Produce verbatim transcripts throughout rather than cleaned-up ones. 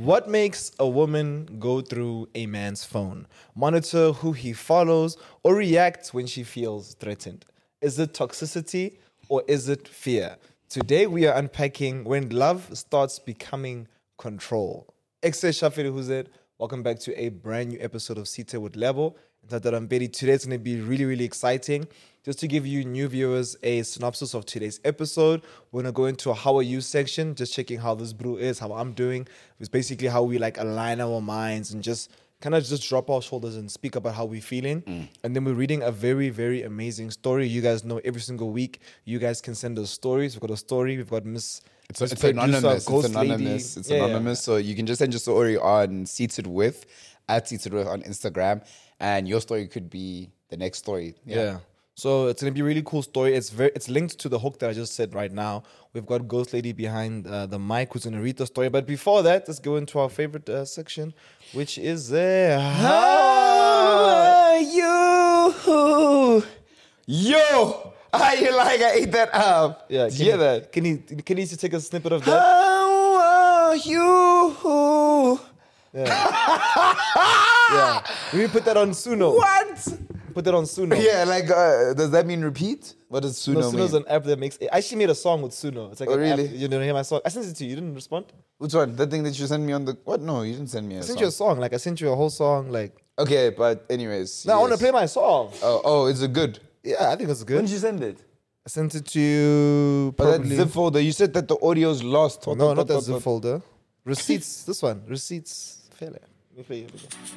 What makes a woman go through a man's phone? Monitor who he follows or react when she feels threatened? Is it toxicity or is it fear? Today we are unpacking when love starts becoming control. Exe Shafiri Huzet, welcome back to a brand new episode of Sita with Lebo. Today it's going to be really, really exciting. Just to give you new viewers a synopsis of today's episode, we're going to go into a how are you section, just checking how this brew is, how I'm doing. It's basically how we like align our minds and just kind of just drop our shoulders and speak about how we're feeling. Mm. And then we're reading a very, very amazing story. You guys know every single week, you guys can send us stories. We've got a story. We've got Miss It's, it's producer, anonymous. It's anonymous. It's yeah, anonymous. Yeah. So you can just send your story on Seated With, at Seated With on Instagram. And your story could be the next story. Yeah. yeah. So it's going to be a really cool story. It's very, it's linked to the hook that I just said right now. We've got Ghost Lady behind uh, the mic who's going to read the story. But before that, let's go into our favorite uh, section, which is uh, How Are You? Yo! How you like I ate that up? Yeah, Did you hear that? Can you, can you just take a snippet of that? How are you? Yeah. yeah. We put that on Suno. What? Put that on Suno. Yeah, like, uh, does that mean repeat? What does Suno no, mean? Suno's an app that makes... I actually made a song with Suno. It's like oh, an really? app. You didn't hear my song? I sent it to you. You didn't respond? Which one? That thing that you sent me on the... What? No, you didn't send me a I sent song. you a song. Like, I sent you a whole song, like... Okay, but anyways. No, yes. I want to play my song. Oh, oh, is it good? Yeah, I think it's good. When did you send it? I sent it to you probably... Oh, that zip folder. You said that the audio's lost. Oh, no, not that zip folder. Receipts. This one. Receipts. Fairly. Let me play it.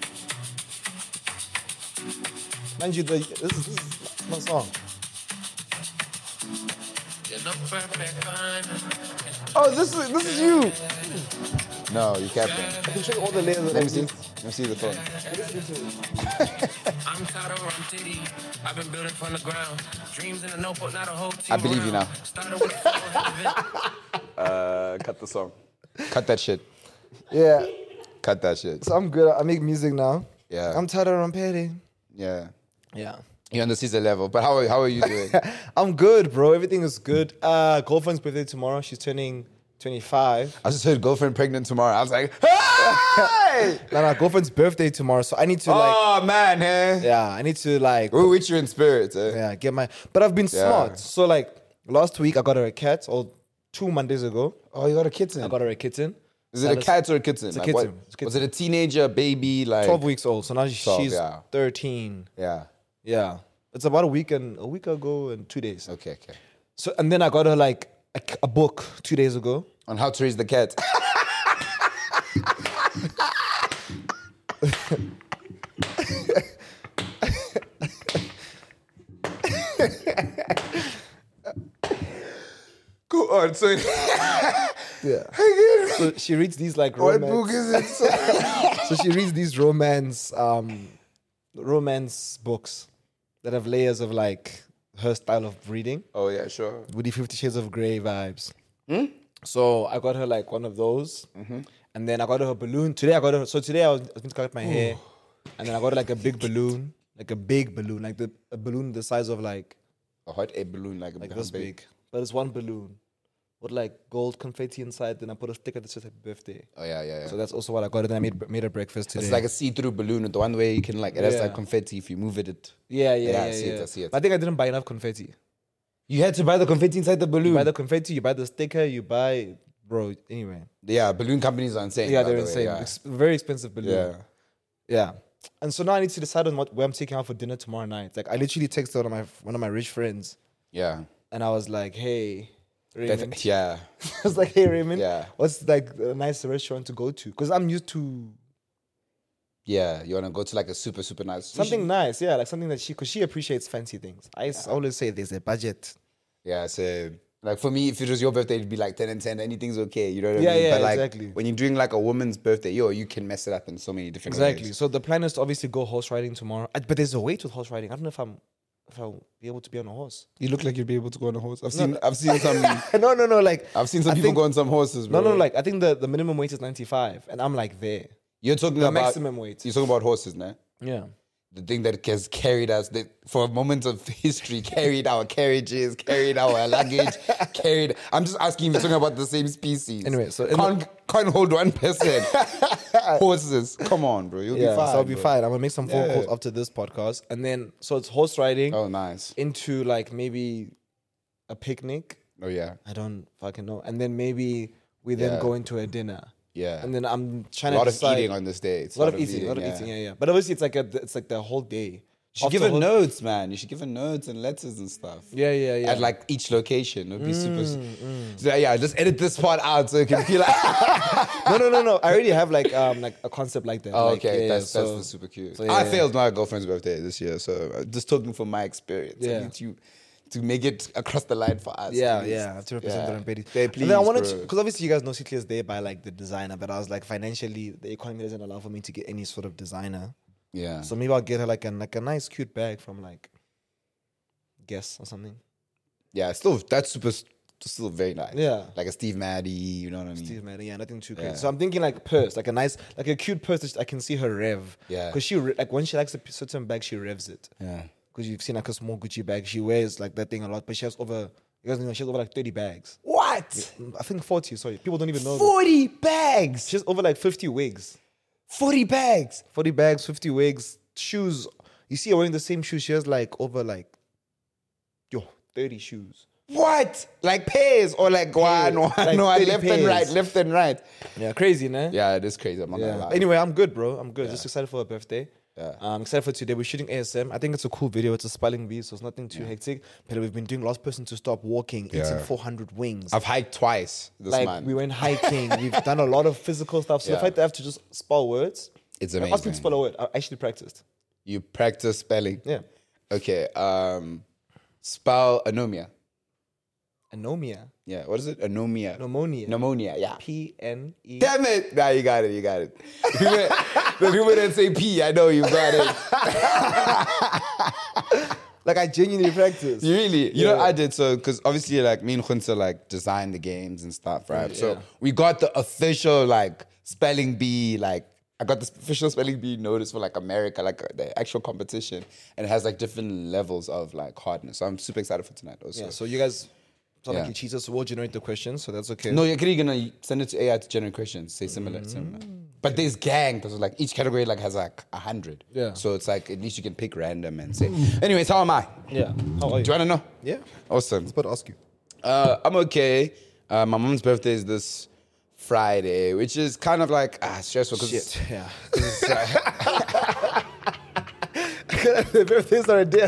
Mind you, the, this, is, this is my song. Oh, this is this is you. No, you can't. I can show you all the layers. Let me see. Let me see the phone. I've been building from the ground. Dreams in a notebook, not a whole team. I believe you now. uh, cut the song. Cut that shit. Yeah. Cut that shit. So I'm good. I make music now. Yeah. I'm tired of repeating. Yeah. Yeah. You're on the season level, but how are, how are you doing? I'm good, bro. Everything is good. Uh, girlfriend's birthday tomorrow. She's turning twenty-five. I just heard girlfriend pregnant tomorrow. I was like, hey! no, no, girlfriend's birthday tomorrow. So I need to like... Oh, man, eh? Yeah, I need to like... We're with you in spirit, eh? Yeah, get my... But I've been Yeah. smart. So like last week I got her a cat, or two Mondays ago. Oh, you got a kitten? I got her a kitten. Is it a cat or a kitten? It's a Like, kitten. what- It's a kitten. Was it a teenager, baby, like... twelve weeks old. So now twelve, she's yeah. thirteen. Yeah. Yeah. It's about a week and a week ago and two days. Okay, okay. So and then I got her like a, a book two days ago. On how to raise the cat. Go on, so... Yeah. So she reads these like What romance. book is it? So she reads these romance, um, romance books that have layers of like her style of reading. Oh, yeah, sure. With the Fifty Shades of Grey vibes. Hmm? So I got her like one of those, mm-hmm. and then I got her a balloon. Today I got her. So today I was, I was going to cut my hair, and then I got her like a big balloon, like a big balloon, like the a balloon the size of like A hot air balloon, like, like a this big, but it's one balloon with like gold confetti inside. Then I put a sticker that says happy birthday. Oh, yeah, yeah, yeah. So that's also what I got her. Then I made made her breakfast today. It's like a see-through balloon, the one where you can like, it has Yeah. like confetti. If you move it, it... yeah, yeah, Yeah, yeah. I see it, yeah. I see it. But I think I didn't buy enough confetti. You had to buy the confetti inside the balloon. You buy the confetti, you buy the sticker, you buy, bro. Anyway, Yeah, balloon companies are insane. yeah, by they're the way, insane. yeah. Ex- very expensive balloon. Yeah. Yeah. And so now I need to decide on what where I'm taking out for dinner tomorrow night. Like I literally texted one of my one of my rich friends, Yeah. and I was like, "Hey, Raymond." Def- yeah. I was like, "Hey, Raymond. Yeah. What's like a nice restaurant to go to? Because I'm used to Yeah. You want to go to like a super, super nice... something nice. Yeah, like something that she because she appreciates fancy things. I s- always say there's a budget. Yeah, so... Like for me, if it was your birthday, it'd be like ten and ten. Anything's okay, you know what Yeah, I mean? yeah, but like, exactly. when you're doing like a woman's birthday, yo, you can mess it up in so many different Exactly. ways. So the plan is to obviously go horse riding tomorrow. Uh, But there's a weight with horse riding. I don't know if I'm if I'll be able to be on a horse. You look like you'd be able to go on a horse. I've No, seen, no. I've seen some, no, no, no. Like I've seen some I people think- go on some horses, bro. No, no. Like I think the, the minimum weight is ninety-five, and I'm like there. You're talking The about maximum weight. You're talking about horses, nah? Yeah. the thing that has carried us, that for a moment of history, carried our carriages, carried our luggage, carried. I'm just asking if you're talking about the same species. Anyway, so can't, the, can't hold one person. Horses, come on, bro, you'll yeah, be fine. So I'll be bro. fine. I'm gonna make some phone Yeah. calls after this podcast, and then so it's horse riding. Oh, nice. Into like maybe a picnic. Oh yeah, I don't fucking know, and then maybe we then Yeah. go into a dinner. yeah. And then I'm trying a lot to of decide, eating on this day. It's a lot of eating, a lot of eating, yeah, yeah. But obviously, it's like a, it's like the whole day. You should After give her whole- notes, man. You should give her notes and letters and stuff. Yeah, yeah, yeah. At like each location. It would be Mm, super. So yeah, just edit this part out so it can feel like. no, no, no, no. I already have like um like a concept like that. Oh, like, okay, yeah, that's yeah, that's so- the super cute. so, yeah, I yeah. failed my girlfriend's birthday this year, so uh, just talking from my experience. I Yeah. need you to make it across the line for us. Yeah, at least. yeah, I have to represent Yeah. the Rampedi. There, And then I please, wanted bro. to, because obviously you guys know City is there by like the designer, but I was like financially the economy doesn't allow for me to get any sort of designer. Yeah. So maybe I'll get her like a like a nice cute bag from like Guess or something. Yeah, still that's super, still very nice. Yeah. Like a Steve Maddy, you know what I mean? Steve Madden, yeah, nothing too Yeah. crazy. So I'm thinking like purse, like a nice, like a cute purse that I can see her rev. Yeah. Because she re- like when she likes a p- certain bag, she revs it. Yeah. Because you've seen like a small Gucci bag, she wears like that thing a lot, but she has over. You guys know she has over like thirty bags. What? I think forty. Sorry, people don't even know. That. Forty bags. She has over like fifty wigs. Forty bags. forty bags, fifty wigs, shoes. You see her wearing the same shoes. She has like over like, yo, thirty shoes. What? Like pairs or like one, one, Like one, thirty left and pairs. right, left and right. Yeah, crazy, nah? Yeah, it is crazy. I'm not Yeah. gonna lie. Anyway, I'm good, bro. I'm good. Just excited for her birthday. Yeah. I'm excited for today. We're shooting A S M. I think it's a cool video. It's a spelling bee, so it's nothing too hectic. But we've been doing last person to stop walking, Yeah. eating four hundred wings. I've hiked twice this like month. we went hiking. We've done a lot of physical stuff. So Yeah. the fact that I have to just spell words. It's Like, ask me to amazing. spell a word. I actually practiced. You practice spelling. Yeah. Okay. Um, spell anomia. Anomia. Yeah. What is it? Anomia. Pneumonia. Pneumonia. Yeah. P N E. Damn it! Nah, you got it. You got it. The people, the people that say P, I know you got it. Like I genuinely practiced. You really, you know, Yeah. I did so because obviously, like me and Khunta like design the games and stuff, right? So Yeah. we got the official like spelling bee, like I got the official spelling bee notice for like America, like uh, the actual competition, and it has like different levels of like hardness. So I'm super excited for tonight. Also, Yeah. So you guys sound Yeah. like you cheated. So we'll generate the questions. So that's okay. no, you're actually gonna send it to A I to generate questions, say similar, similar. But there's gang, because like each category like has like a hundred. Yeah. So it's like at least you can pick random and say. Anyways, how am I? Yeah. How are you? Do you wanna know? Yeah. Awesome. But ask you. Uh, I'm okay. Uh, my mom's birthday is this Friday, which is kind of like ah stressful because Shit. Yeah. The birthdays are a day.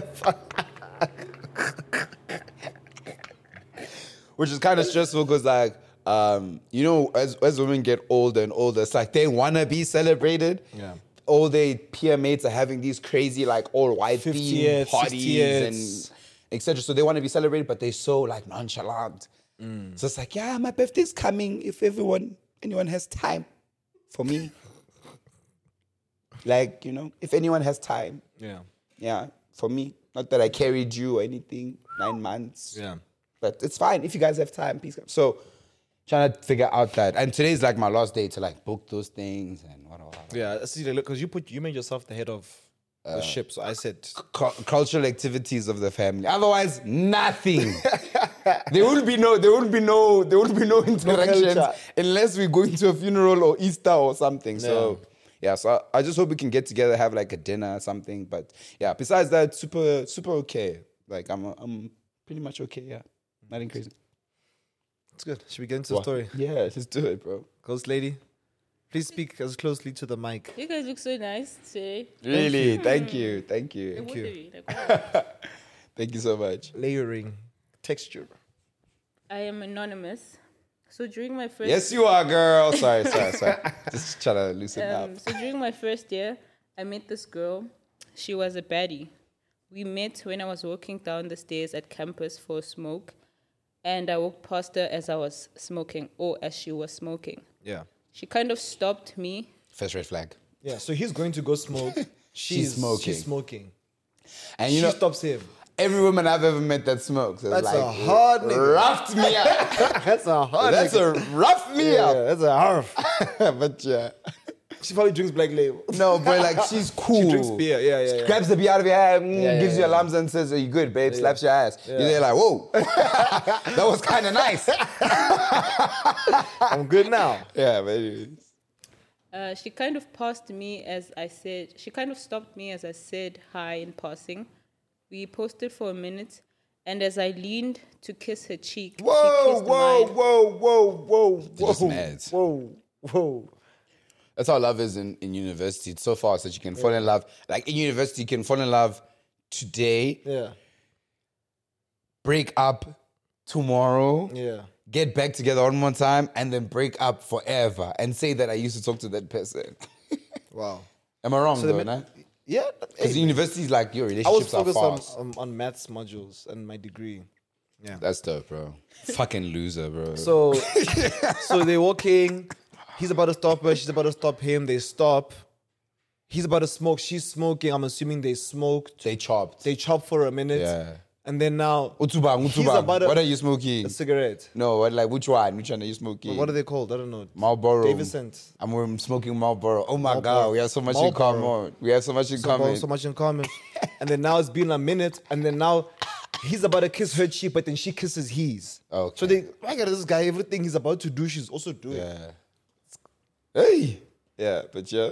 which is kind of stressful because like um, you know as as women get older and older, it's like they wanna be celebrated. Yeah. All their peer mates are having these crazy like all white theme fiftieth, parties sixtieth. and et cetera. So they want to be celebrated, but they're so like nonchalant. So it's like, yeah, my birthday's coming. If everyone, anyone has time for me, like you know, if anyone has time, Yeah. yeah, for me. Not that I carried you or anything. Nine months. Yeah. But it's fine. If you guys have time, please come. So trying to figure out that. And today's like my last day to like book those things and whatever. Yeah. See, look, because you put you made yourself the head of the ship. So I said, Cu- cultural activities of the family. Otherwise, nothing. there will be no, there will be no, there will be no interactions culture. unless we go into a funeral or Easter or something. So yeah, so I, I just hope we can get together, have like a dinner or something. But yeah, besides that, super, super okay. Like I'm, I'm pretty much okay. Yeah, nothing crazy. it's good. Should we get into the story? Yeah, just do it, bro. Ghost lady, please speak as closely to the mic. You guys look so nice today. Really, thank you, thank you, Like, thank what you, are you? Like, wow. thank you so much. Layering, texture. I am anonymous. So during my first Yes, you are, girl. Sorry, sorry, sorry. Just trying to loosen um, up. so during my first year, I met this girl. She was a baddie. We met when I was walking down the stairs at campus for a smoke, and I walked past her as I was smoking, or as she was smoking. Yeah. She kind of stopped me. First red flag. Yeah. So he's going to go smoke. She's, smoking. She's smoking. And you she know, stops him. every woman I've ever met that smokes has That's like a hard nigga. roughed me up. That's a hard. That's a rough me yeah, up. That's a harf. But yeah. she probably drinks Black Label. No, but like she's cool. She drinks beer. Yeah, yeah, yeah. Grabs the beer out of your hand, mm, Yeah, gives yeah, you a yeah. lumps and says, "Are you good, babe?" Yeah. Slaps your ass. Yeah. You're there like, "Whoa, that was kind of nice." I'm good now. Yeah, but anyways. Uh, she kind of passed me as I said, she kind of stopped me as I said hi in passing. We posted for a minute, and as I leaned to kiss her cheek, she Whoa, kissed whoa, mine. whoa, whoa, whoa, They're just whoa, mad. whoa, whoa. That's how love is in, in university. It's so fast that you can fall in love. Like in university, you can fall in love today, Yeah, break up tomorrow, yeah. get back together one more time, and then break up forever and say that I used to talk to that person. Wow. Am I wrong So they though, ma- nah? Yeah. Because hey, university is like your I was relationships are focused on, fast. on on maths modules and my degree. Yeah. That's dope, bro. Fucking loser, bro. So, so they're walking. He's about to stop her. She's about to stop him. They stop. He's about to smoke. She's smoking. I'm assuming they smoked. they chopped. They chop for a minute. Yeah. And then now Utubang, he's Utubang. about to- What are you smoking? a cigarette. No, what, like which one? Which one are you smoking? What are they called? I don't know. Marlboro. Davison. I'm um, smoking Marlboro. Oh my Marlboro. God, we have so much in Marlboro. common. We have so much in So, common. so much in common. And then now it's been a minute. And then now he's about to kiss her cheek, but then she kisses his. Okay. So they, I got this guy, everything he's about to do, she's also doing. Yeah. Hey. Yeah, but yeah.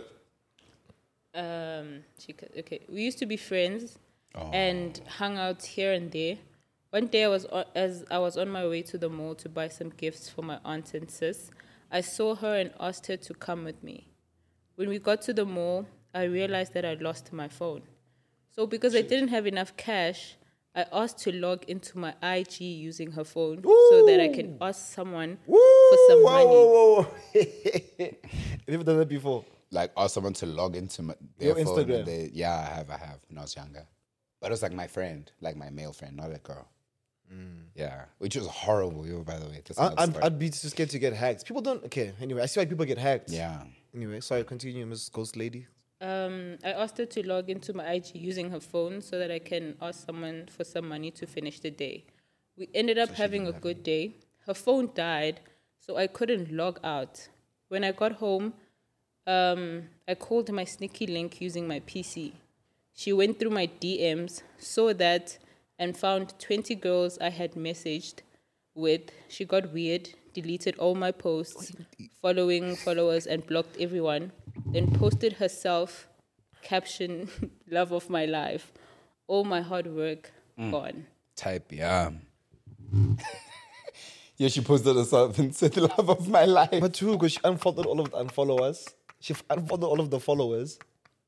Um, she, c- okay, we used to be friends Oh. and hung out here and there. One day, I was o- as I was on my way to the mall to buy some gifts for my aunt and sis. I saw her and asked her to come with me. When we got to the mall, I realized that I lost my phone. So because I didn't have enough cash, I asked to log into my I G using her phone so that I can ask someone Woo! for some whoa, money. Whoa, whoa, whoa. Have you ever done that before? Like ask someone to log into my, their Your phone. and Instagram. They, yeah, I have, I have when I was younger. But it was like my friend, like my male friend, not a girl. Yeah, which was horrible, yo, by the way. That's I, another I'd, story. I'd be too scared to get hacked. People don't. Okay, anyway, I see why people get hacked. Yeah. Anyway, sorry, continue, Miss Ghost Lady. Um, I asked her to log into my I G using her phone so that I can ask someone for some money to finish the day. We ended up having a good day. Her phone died, so I couldn't log out. When I got home, um, I called my sneaky link using my P C. She went through my D Ms, saw that, and found twenty girls I had messaged with. She got weird, deleted all my posts, following followers, and blocked everyone. Then posted herself, caption, love of my life. All my hard work gone. Type, yeah. Yeah, she posted herself and said, "The love of my life." But true, because she unfollowed all of the unfollowers. She f- unfollowed all of the followers.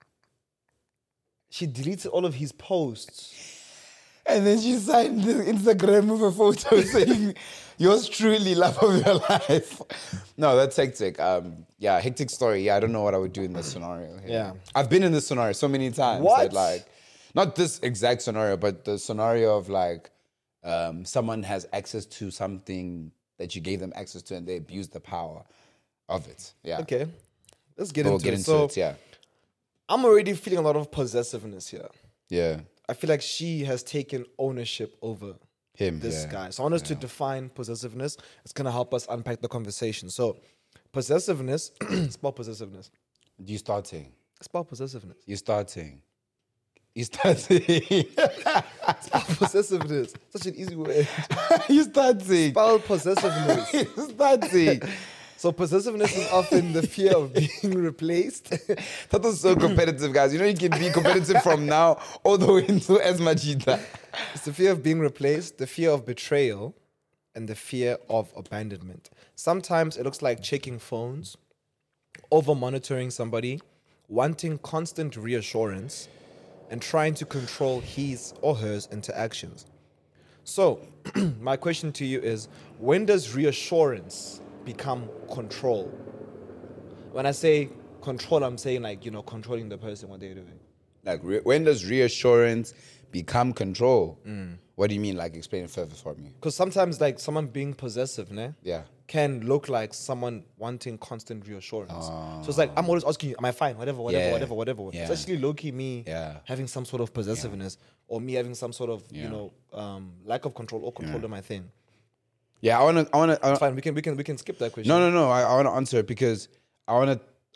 She deleted all of his posts. And then she signed the Instagram with a photo saying, "Yours truly, love of your life." No, that's hectic. Um, yeah, hectic story. Yeah, I don't know what I would do in this scenario. Yeah. I've been in this scenario so many times. What? That, like, not this exact scenario, but the scenario of like um, someone has access to something that you gave them access to, and they abuse the power of it. Yeah. Okay, let's get We'll into get it. into so it. Yeah. I'm already feeling a lot of possessiveness here. Yeah. I feel like she has taken ownership over Him. this yeah. guy. So I want us to define possessiveness. It's gonna help us unpack the conversation. So possessiveness, spell possessiveness. You starting. Spell possessiveness. You starting. You starting. Possessiveness. Such an easy word. You starting. Spell possessiveness. You starting. So possessiveness is often the fear of being replaced. That was so competitive, guys. You know, you can be competitive from now all the way into as Majida. It's the fear of being replaced, the fear of betrayal, and the fear of abandonment. Sometimes it looks like checking phones, over monitoring somebody, wanting constant reassurance, and trying to control his or her interactions. So, my question to you is, when does reassurance become control? When I say control, I'm saying like, you know, controlling the person, what they're doing. Like, re- when does reassurance become control? What do you mean? Like, explain it further for me. Because sometimes like someone being possessive, né, Yeah. can look like someone wanting constant reassurance. So it's like, I'm always asking you, am I fine? Whatever, whatever, Yeah. whatever, whatever. Yeah. It's actually low-key me Yeah. having some sort of possessiveness or me having some sort of, Yeah. you know, um, lack of control or control of my thing. Yeah, I want to, I want to, Fine, we can we can we can skip that question. no, no, no. I, I want to answer it because I want to,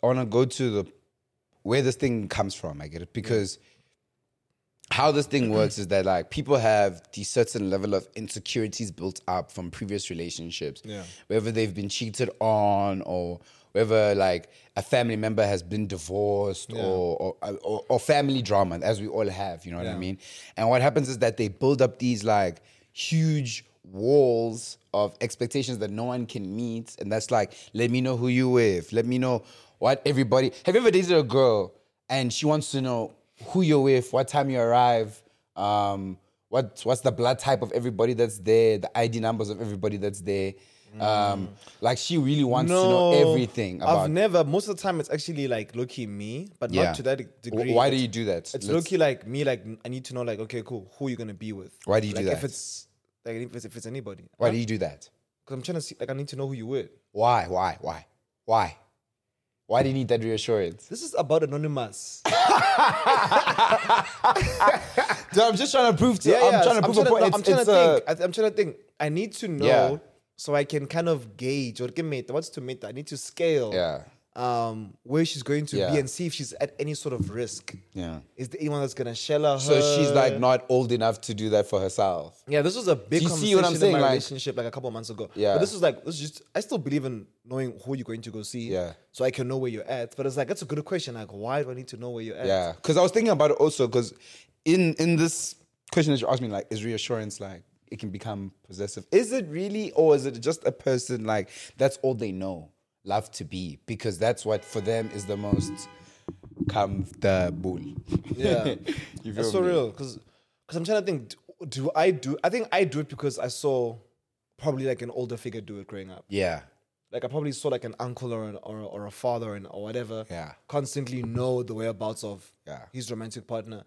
I want to go to the where this thing comes from. I get it because how this thing works is that like people have the certain level of insecurities built up from previous relationships, Yeah. whether they've been cheated on or whether like a family member has been divorced Yeah. or, or, or or family drama, as we all have. You know what I Yeah. mean? And what happens is that they build up these like huge walls of expectations that no one can meet, and that's like, let me know who you with, let me know what everybody. Have you ever dated a girl and she wants to know who you're with, what time you arrive, um, what what's the blood type of everybody that's there, the I D numbers of everybody that's there. Um, like she really wants to know everything about. I've never. Most of the time, it's actually like low-key me, but Yeah. not to that degree. Why do you do that? It's Let's- low-key like me. Like I need to know. Like okay, cool. Who you gonna be with? Why do you do like, that? If it's like if it's, if it's anybody. Why do you do that? Because I'm trying to see. Like I need to know who you with. Why? Why? Why? Why? Why do you need that reassurance? This is about anonymous. Dude, I'm just trying to prove to. I'm trying to prove a point. no, It's- I'm trying it's, to uh, think. I, I'm trying to think. I need to know Yeah. so I can kind of gauge or get mate. What's to meet? I need to scale. Yeah. Um, where she's going to Yeah. be and see if she's at any sort of risk. Yeah. Is there anyone that's gonna shell her? So she's like not old enough to do that for herself. Yeah, this was a big Do you conversation see what I'm saying? in my Like- relationship like a couple of months ago. Yeah. But this was like this is just I still believe in knowing who you're going to go see. Yeah. So I can know where you're at. But it's like that's a good question. Like, why do I need to know where you're at? Yeah, because I was thinking about it also because in in this question that you asked me, like, is reassurance like it can become possessive? Is it really, or is it just a person like that's all they know, love to be, because that's what for them is the most comfortable. Yeah. You feel That's so me? real. Because I'm trying to think, do, do I do I think I do it because I saw probably like an older figure do it growing up. Yeah, Like I probably saw like an uncle or an, or, or a father and or whatever. Yeah. Constantly know the whereabouts of Yeah. his romantic partner.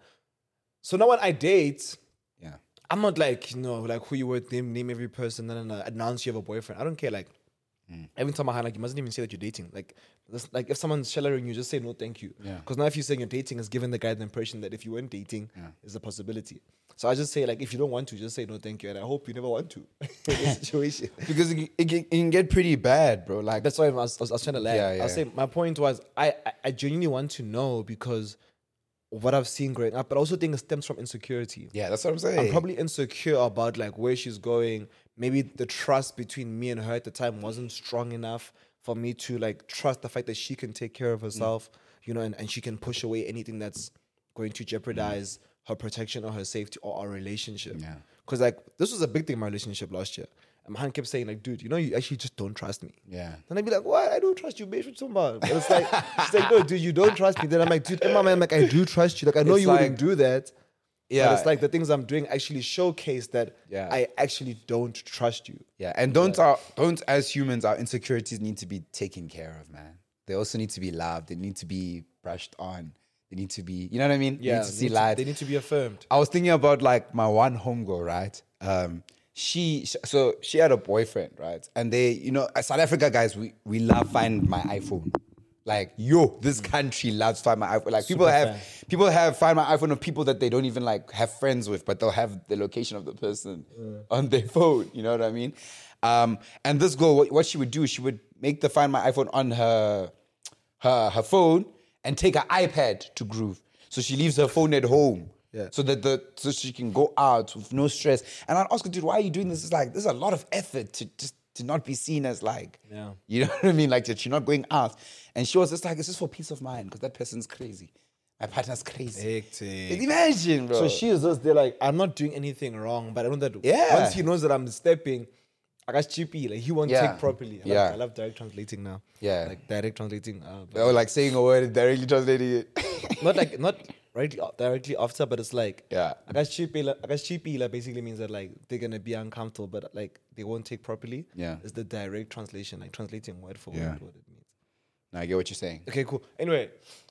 So now when I date, yeah, I'm not like, you know, like who you were, name, name every person, and then uh, announce you have a boyfriend. I don't care. Like, Mm. every time I had, like, you mustn't even say that you're dating. Like, this, like if someone's shellering you, just say no, thank you. Yeah. Because now if you're saying you're dating, it's giving the guy the impression that if you weren't dating, is a possibility. So I just say, like, if you don't want to, just say no, thank you. And I hope you never want to in this situation. because it, it, can- it can get pretty bad, bro. Like That's why I was, I was, I was trying to lag. Yeah, I was yeah. saying, my point was, I, I, I genuinely want to know because of what I've seen growing up, but I also think it stems from insecurity. yeah, that's what I'm saying. I'm probably insecure about like where she's going. Maybe the trust between me and her at the time wasn't strong enough for me to like trust the fact that she can take care of herself, you know, and, and she can push away anything that's going to jeopardize her protection or her safety or our relationship. Yeah. Because like this was a big thing in my relationship last year. And my hand kept saying like, dude, you know, you actually just don't trust me. yeah. Then I'd be like, what? I don't trust you, bitch. What's you talking about? But it's like, she's like, no, dude, you don't trust me. Then I'm like, dude, in my mind, I'm like, I do trust you. Like, I know It's you wouldn't like- do that. Yeah. But it's like the things I'm doing actually showcase that Yeah. I actually don't trust you. Yeah, and don't our, don't as humans our insecurities need to be taken care of, man. They also need to be loved. They need to be brushed on. They need to be, you know what I mean? They need to see need light. they need to be affirmed. I was thinking about like my one homegirl, right? Um, she so she had a boyfriend, right? And they, you know, as South Africa guys, we we love Find My iPhone. Like, yo, this country loves Find My iPhone. Like people Super have fan. people have Find My iPhone of people that they don't even like have friends with, but they'll have the location of the person on their phone. You know what I mean? Um, and this girl, what, what she would do, she would make the Find My iPhone on her her her phone and take her iPad to Groove. So she leaves her phone at home. Yeah. So that the so she can go out with no stress. And I'd ask her, dude, why are you doing this? It's like there's a lot of effort to just to not be seen as like, Yeah. you know what I mean? Like that you're not going out. And she was just like, it's just for peace of mind because that person's crazy. My partner's crazy. Hectic. Imagine, bro. So she is just there like, I'm not doing anything wrong, but I know that Yeah. once he knows that I'm stepping, I got cheapy. Like he won't Yeah. take properly. I Yeah. love, I love direct translating now. Yeah. Like direct translating. Uh, but Or like saying a word and directly translating it. not like not directly directly after, but it's like Yeah. I guess cheapy. Like, I guess cheapy like, basically means that like they're gonna be uncomfortable, but like they won't take properly. Yeah. It's the direct translation, like translating word for Yeah. word what it means. No, I get what you're saying. Okay, cool. Anyway,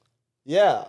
yeah,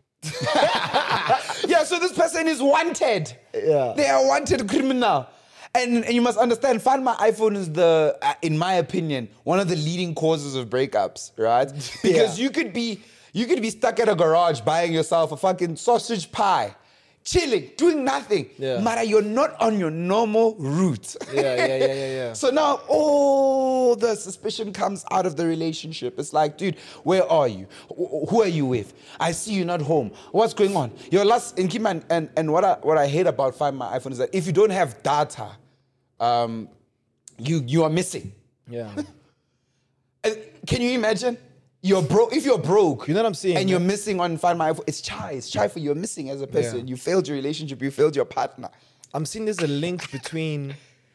Yeah, so this person is wanted. Yeah. They are wanted criminal. And, and you must understand, Find My iPhone is the, uh, in my opinion, one of the leading causes of breakups, right? Because Yeah. you could be you could be stuck at a garage buying yourself a fucking sausage pie, chilling, doing nothing. Yeah. Mara, you're not on your normal route. Yeah, yeah, yeah, yeah, yeah. So now all the suspicion comes out of the relationship. It's like, dude, where are you? Wh- Who are you with? I see you not home. What's going on? Your last in Kim and, and what I what I hate about Find My iPhone is that if you don't have data, um, you you are missing. Yeah. Uh, Can you imagine? You're broke. If you're broke, You know what I'm saying, and you're man? missing on Find My iPhone, it's shy. It's shy for you. You're missing as a person. Yeah. You failed your relationship. You failed your partner. I'm seeing there's a link between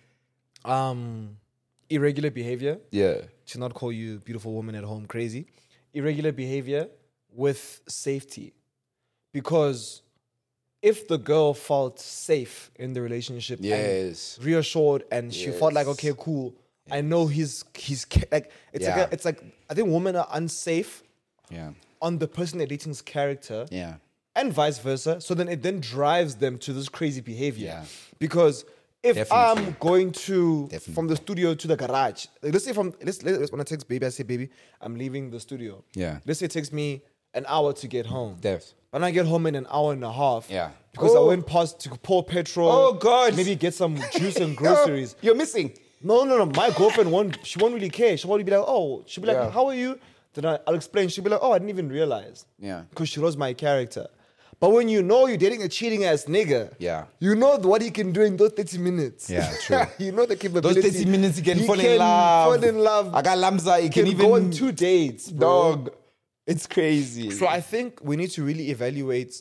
um, irregular behavior, Yeah. to not call you beautiful woman at home crazy, irregular behavior with safety. Because if the girl felt safe in the relationship Yes. and reassured and she felt like, Yes. okay, cool, I know he's, he's ca- like, it's like, Yeah. a, it's like, I think women are unsafe Yeah. on the person they're dating's character. Yeah. And vice versa. So then it then drives them to this crazy behavior. Yeah. Because if Definitely. I'm going to Definitely. from the studio to the garage, like let's say from let's, let's when I text baby, I say baby, I'm leaving the studio. Yeah. Let's say it takes me an hour to get home. Def. When I get home in an hour and a half. Yeah. Because Oh. I went past to pour petrol. Oh, God. Maybe get some juice and groceries. You're missing. No, no, no. My girlfriend won't. She won't really care. She'll only be like, "Oh," she'll be like, Yeah. "How are you?" Then I, I'll explain. She'll be like, "Oh, I didn't even realize." Yeah. Because she knows my character. But when you know you're dating a cheating ass nigga, Yeah. you know what he can do in those thirty minutes. Yeah, true. You know the Those capability. thirty minutes, you can He fall in love. Fall in love. I got Lamza. You He can, can, even go on two dates, bro. dog. It's crazy. So I think we need to really evaluate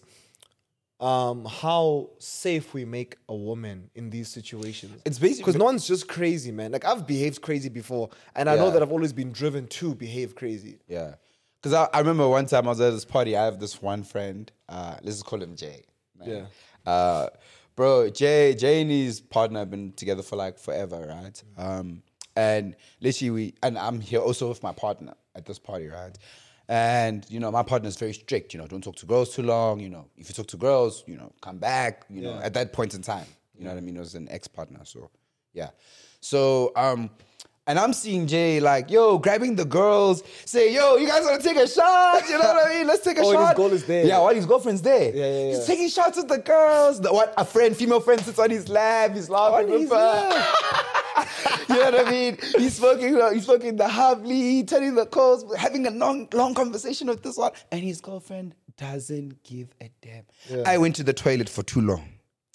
um, how safe we make a woman in these situations. It's basically- because no one's just crazy, man. Like I've behaved crazy before, and I know Yeah. that I've always been driven to behave crazy. Yeah. Because I, I remember one time I was at this party. I have this one friend. Uh, let's just call him Jay. man. Yeah. Uh, bro, Jay, Jay and his partner have been together for like forever, right? Um, and literally we, and I'm here also with my partner at this party, right? And, you know, my partner's very strict, you know, don't talk to girls too long, you know, if you talk to girls, you know, come back, you know, Yeah. at that point in time, you know what I mean? It was an ex-partner, so, yeah. So, um, and I'm seeing Jay like, yo, grabbing the girls, say, yo, you guys want to take a shot? You know what I mean? Let's take a Oh, and his shot. girl is there. Yeah, while his girlfriend's there. Yeah, yeah, He's yeah. taking shots at the girls. The, what a friend, female friend sits on his lap. He's laughing On with his her. You know what I mean? He's smoking, he's smoking the Havli, turning the calls, having a long, long conversation with this one, and his girlfriend doesn't give a damn. Yeah. I went to the toilet for too long.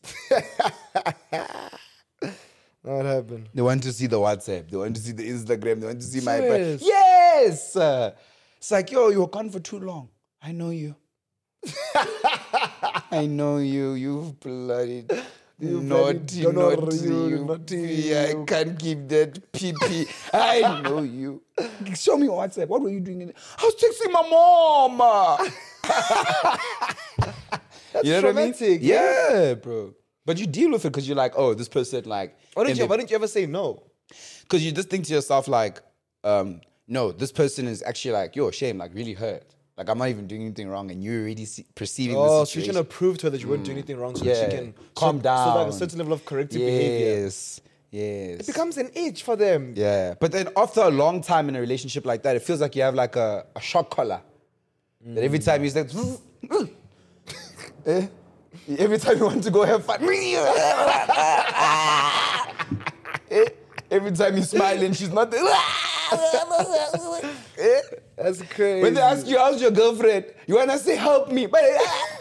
What happened? They want to see the WhatsApp. They want to see the Instagram. They want to see my Serious? yes. Uh, It's like, yo, you were gone for too long. I know you. I know you. You bloody You naughty, bloody gonorrhea, naughty, you you. naughty Yeah, I you. can't keep that pee pee. I know you. Show me your WhatsApp. What were you doing? In I was texting my mom. You know what I mean? traumatic, yeah. Yeah, bro. But you deal with it because you're like, oh, this person like. Why didn't and you? they- Why didn't you ever say no? Because you just think to yourself, like, um, no, this person is actually like, yo, shame, like really hurt. Like, I'm not even doing anything wrong, and you're already see- perceiving Oh, the so you're situation. trying to prove to her that you weren't doing anything wrong, so yeah. that she can calm so, down. So like a certain level of corrective behavior. Yes, yes. It becomes an itch for them. yeah, but then after a long time in a relationship like that, it feels like you have like a, a shock collar. That every time you say, eh? Every time you want to go have fun, eh? Every time you smile and she's not there. Eh? That's crazy. When they ask you, how's your girlfriend? You want to say, help me. But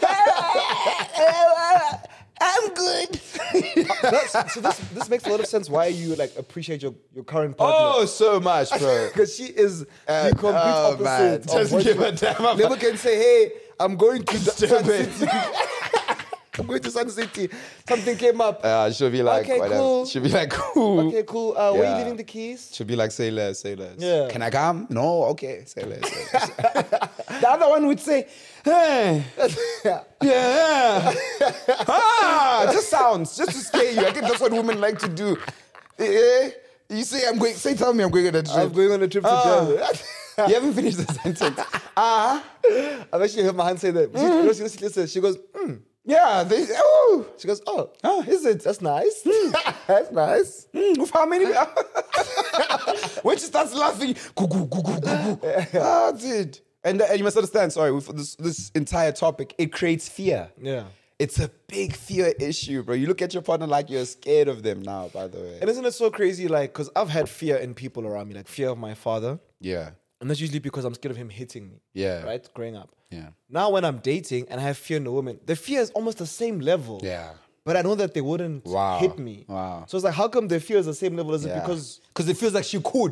I'm good. That's, so this this makes a lot of sense. Why you like appreciate your, your current partner? Oh, so much, bro. Because she is Uh, the complete oh, opposite. man. of Doesn't what give you- a damn about- Never can say, hey, I'm going to the Sun Stupid. City. I'm going to Sun City. Something came up. Uh, she'll be like, Okay, whatever. cool. She'll be like, cool. Okay, cool. Uh, Where are Yeah. you leaving the keys? She'll be like, say less, say less. Yeah. Can I come? No, okay, say less. Say less. The other one would say, hey, yeah. Ah, just sounds, just to scare you. I think that's what women like to do. Eh? You say, I'm going, say, tell me I'm going on a trip. I'm going on a trip to Ah. Durban. You haven't finished the sentence. Ah, I've actually heard my hand say that. She, you know, she, listen, she goes, mm. yeah. They, oh, She goes, oh, ah, is it? that's nice. That's nice. Mm, with how many? When she starts laughing, goo, goo, goo, goo, goo, goo. Ah, dude. And, uh, and you must understand, sorry, with this, this entire topic, it creates fear. Yeah. It's a big fear issue, bro. You look at your partner like you're scared of them now, by the way. And isn't it so crazy? Like, because I've had fear in people around me, like fear of my father. Yeah. And that's usually because I'm scared of him hitting me. Yeah. Right? Growing up. Yeah. Now, when I'm dating and I have fear in a woman, the fear is almost the same level. Yeah. But I know that they wouldn't Wow. hit me. Wow. So it's like, how come the fear is the same level? Is it Yeah. because Because it feels like she could.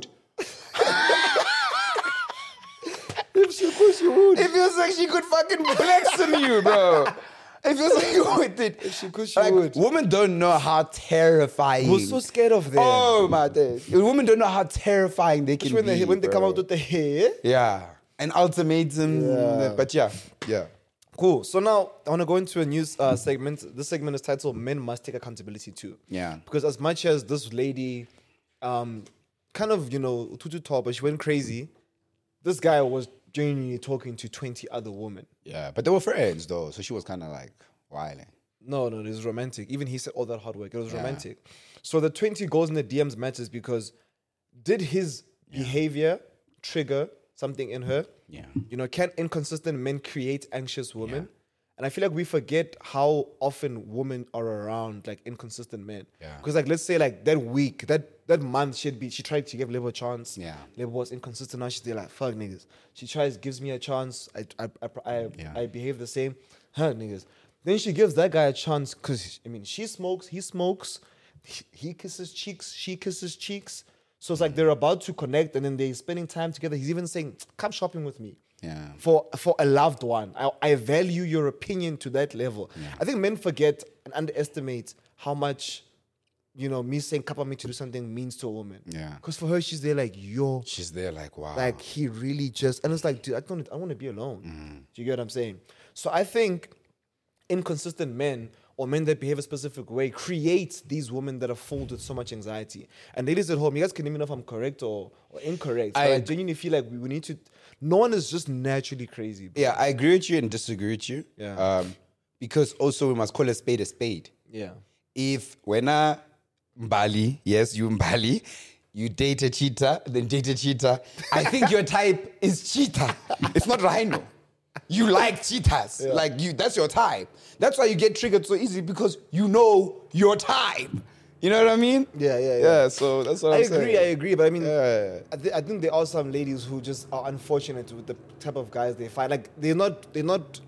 if she could, she would? It feels like she could fucking flex on you, bro. It feels like you would. It. If she could, she Like, would. women don't know how terrifying. We're so scared of them. Oh my days. Women don't know how terrifying they can when be. they when they come bro. out with the hair. Yeah. An ultimatum. Yeah. But yeah. Yeah. Cool. So now I want to go into a news uh, segment. This segment is titled "Men Must Take Accountability Too." Yeah. Because as much as this lady, um, kind of you know tutu top, but she went crazy. This guy was genuinely talking to twenty other women. Yeah. But they were friends though, so she was kind of like wilding. No, no, it was romantic. Even he said all that hard work. It was romantic. So the twenty goals in the D Ms matters because did his behavior trigger something in her? Yeah. You know, can inconsistent men create anxious women? And I feel like we forget how often women are around like inconsistent men. Yeah. Because like let's say like that week, that that month she'd be she tried to give Lebo a chance. Yeah. Lebo was inconsistent. Now she's there like fuck niggas. She tries, gives me a chance. I I I I, Yeah. I behave the same. Huh niggas. Then she gives that guy a chance because I mean she smokes, he smokes, he, he kisses cheeks, she kisses cheeks. So it's like they're about to connect and then they're spending time together. He's even saying, come shopping with me. Yeah. For for a loved one. I, I value your opinion to that level. I think men forget and underestimate how much, you know, me saying kapa me to do something means to a woman. Yeah. Because for her, she's there like, yo, She's there like, wow. like he really just, and it's like, dude, I don't, I want to be alone. Do you get what I'm saying? So I think inconsistent men or men that behave a specific way create these women that are filled with so much anxiety. And ladies at home, you guys can let me know if I'm correct or, or incorrect. But I, I- genuinely feel like we, we need to, no one is just naturally crazy. Bro. Yeah, I agree with you and disagree with you. Yeah. Um, because also we must call a spade a spade. Yeah. If when a Mbali, yes, you Mbali, you date a cheetah, then date a cheetah, I think your type is cheetah. It's not rhino. You like cheetahs. Like you, that's your type. That's why you get triggered so easy because you know your type. You know what I mean? Yeah, yeah, yeah. Yeah, so that's what I I'm agree, saying. I agree. But I mean, Yeah. I, th- I think there are some ladies who just are unfortunate with the type of guys they find. Like they're not, they're not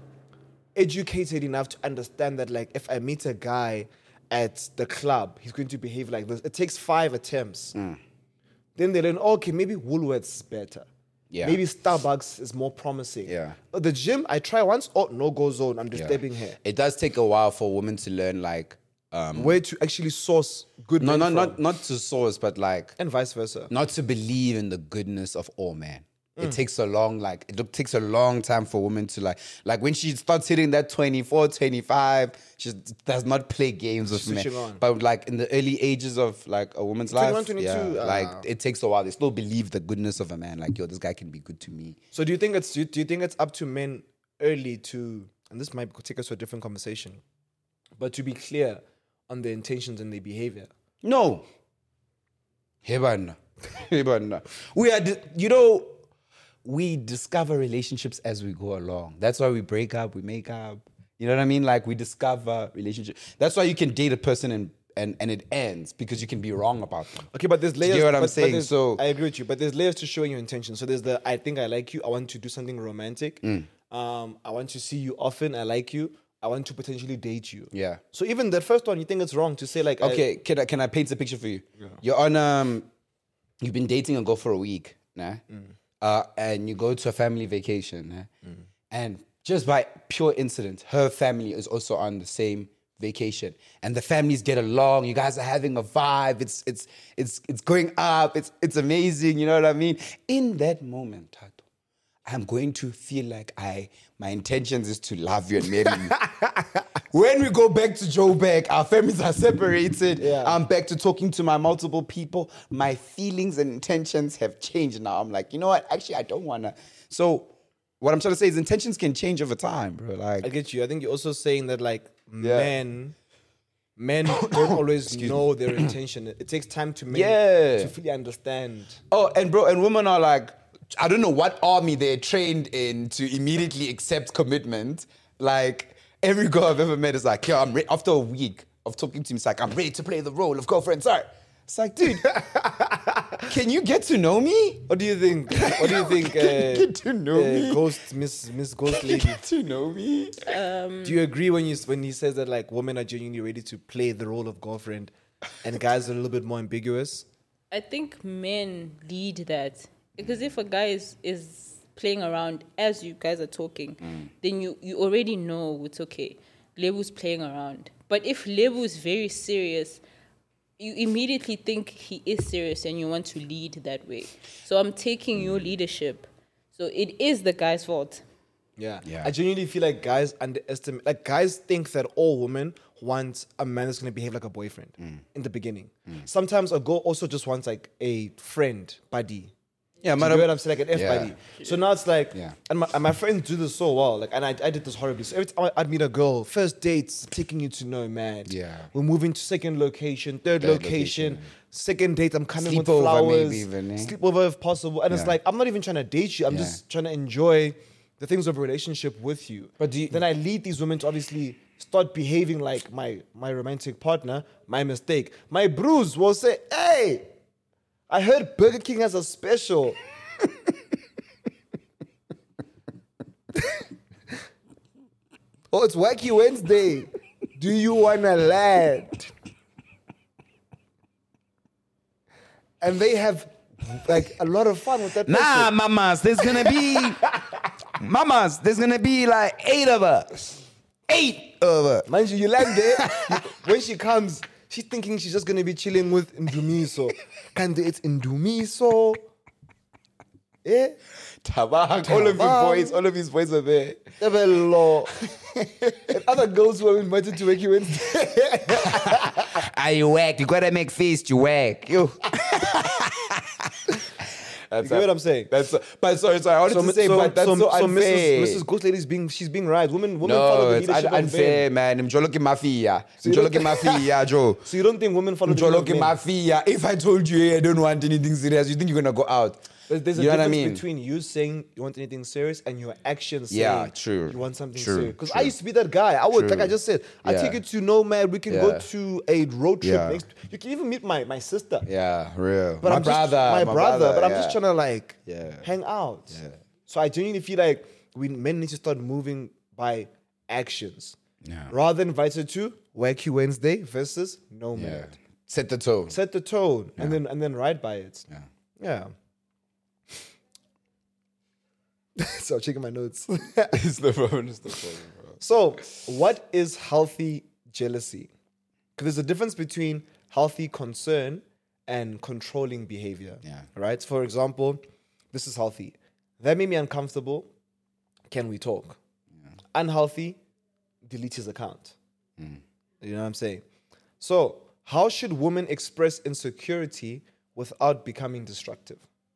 educated enough to understand that. Like if I meet a guy at the club, he's going to behave like this. It takes five attempts. Mm. Then they learn, okay, maybe Woolworths is better. Yeah. Maybe Starbucks is more promising. Yeah. At the gym, I try once. Oh, no go zone. I'm Yeah. disturbing her. It does take a while for women to learn, like, um, Where to actually source good no, men no, from. not not to source, but like and vice versa. not to believe in the goodness of all men. Mm. It takes a long, like, it takes a long time for women to, like, like when she starts hitting that twenty-four, twenty-five, she does not play games with men. Switching on. But, like, in the early ages of, like, a woman's life, twenty-one, twenty-two, yeah, uh, like, it takes a while. They still believe the goodness of a man. Like, yo, this guy can be good to me. So do you think it's do you, do you think it's up to men early to, and this might take us to a different conversation, but to be clear on their intentions and their behavior? No. Hebana. Hebana. We are, di- you know, we discover relationships as we go along. That's why we break up, we make up. You know what I mean? Like we discover relationships. That's why you can date a person and and, and it ends because you can be wrong about them. Okay, but there's Do you layers. get what I'm but- but saying? there's- So- I agree with you, but there's layers to showing your intention. So there's the I think I like you. I want to do something romantic. Mm. Um, I want to see you often. I like you. I want to potentially date you. Yeah. So even that first one, you think it's wrong to say like, I- Okay, can I can I paint a picture for you? You're on um you've been dating a girl for a week, nah? Uh, and you go to a family vacation, nah? And just by pure incident, her family is also on the same vacation. And the families get along, you guys are having a vibe, it's it's it's it's going up, it's it's amazing, you know what I mean? In that moment, Tato, I'm going to feel like I my intentions is to love you and marry you. When we go back to Joburg, our families are separated. Yeah. I'm back to talking to my multiple people. My feelings and intentions have changed now. I'm like, you know what? Actually, I don't want to. So what I'm trying to say is intentions can change over time, bro. Like, I get you. I think you're also saying that like men, men don't always know their intention. It takes time to men Yeah. to fully understand. oh, and bro, and women are like, I don't know what army they're trained in to immediately accept commitment. Like, Every girl I've ever met is like, yo, I'm re-. After a week of talking to me, it's like, I'm ready to play the role of girlfriend. Sorry. It's like, dude, can you get to know me? What do you think? What do you think? Uh, Get to know uh, me. Ghost Miss Miss Ghost Can you Lady. get to know me? Um, Do you agree when you when he says that like women are genuinely ready to play the role of girlfriend, and guys are a little bit more ambiguous? I think men lead that because if a guy is, is playing around as you guys are talking, then you, you already know it's okay. Lebu's playing around. But if Lebu is very serious, you immediately think he is serious and you want to lead that way. So I'm taking your leadership. So it is the guy's fault. Yeah. Yeah. I genuinely feel like guys underestimate, like guys think that all women want a man that's going to behave like a boyfriend in the beginning. Sometimes a girl also just wants like a friend, buddy. Yeah, Do you madam. know what I'm saying? Like an F Yeah. buddy. So now it's like, Yeah. and, my, and my friends do this so well. Like, and I, I did this horribly. So every time I'd meet a girl, first dates, taking you to know, man. Yeah. We're moving to second location, third, Third location, location. second date. I'm coming with Sleepover flowers. maybe even, eh? Sleepover if possible. And it's Yeah. like, I'm not even trying to date you. I'm Yeah. just trying to enjoy the things of a relationship with you. But do you- then I lead these women to obviously start behaving like my my romantic partner. My mistake. My bruise will say, hey, I heard Burger King has a special. Oh, it's Wacky Wednesday. Do you wanna land? And they have like a lot of fun with that. Nah, person. mamas, there's gonna be mamas, there's gonna be like eight of us. Eight of us. Mind you, you land there. When she comes, she's thinking she's just gonna be chilling with Ndumiso. Kanti it's Ndumiso. Eh? Tabang, all of his Tabang. boys, all of his boys are there. Develo. And other girls who are invited to Wacky Wednesday. Are you whack? You gotta make face to whack. You. That's You get what I'm saying? That's but sorry, sorry. I wanted to say, but that's so, so unfair. Missus Missus Ghost Lady's being she's being right. Women women follow No, the it's leadership un- of unfair, men. man. Mjolo ke mafia. you Mjolo don't- ke mafia, Joe. So you don't think women follow the Mjolo leadership ke of men? mafia. If I told you, hey, I don't want anything serious, you think you're gonna go out? There's, there's a you know what I difference mean? between you saying you want anything serious and your actions Yeah, saying true. you want something True, serious. Because true. I used to be that guy. I would, like True. I just said, I Yeah. take you to Nomad. We can go Yeah. to a road trip Yeah. next. You can even meet my, my sister. Yeah, real. But my I'm brother, just, my, brother, but I'm just yeah. trying to like Yeah. hang out. Yeah. So I genuinely feel like we men need to start moving by actions. Yeah. Rather than vice to Wacky Wednesday versus Nomad. Yeah. Set the tone. Set the tone and then and then ride by it. Yeah. Yeah. So I'm checking my notes. It's the problem. It's the problem, bro. So, what is healthy jealousy? Because there's a difference between healthy concern and controlling behavior. Yeah. Right? For example, this is healthy. That made me uncomfortable. Can we talk? Unhealthy, delete his account. You know what I'm saying? So, how should women express insecurity without becoming destructive?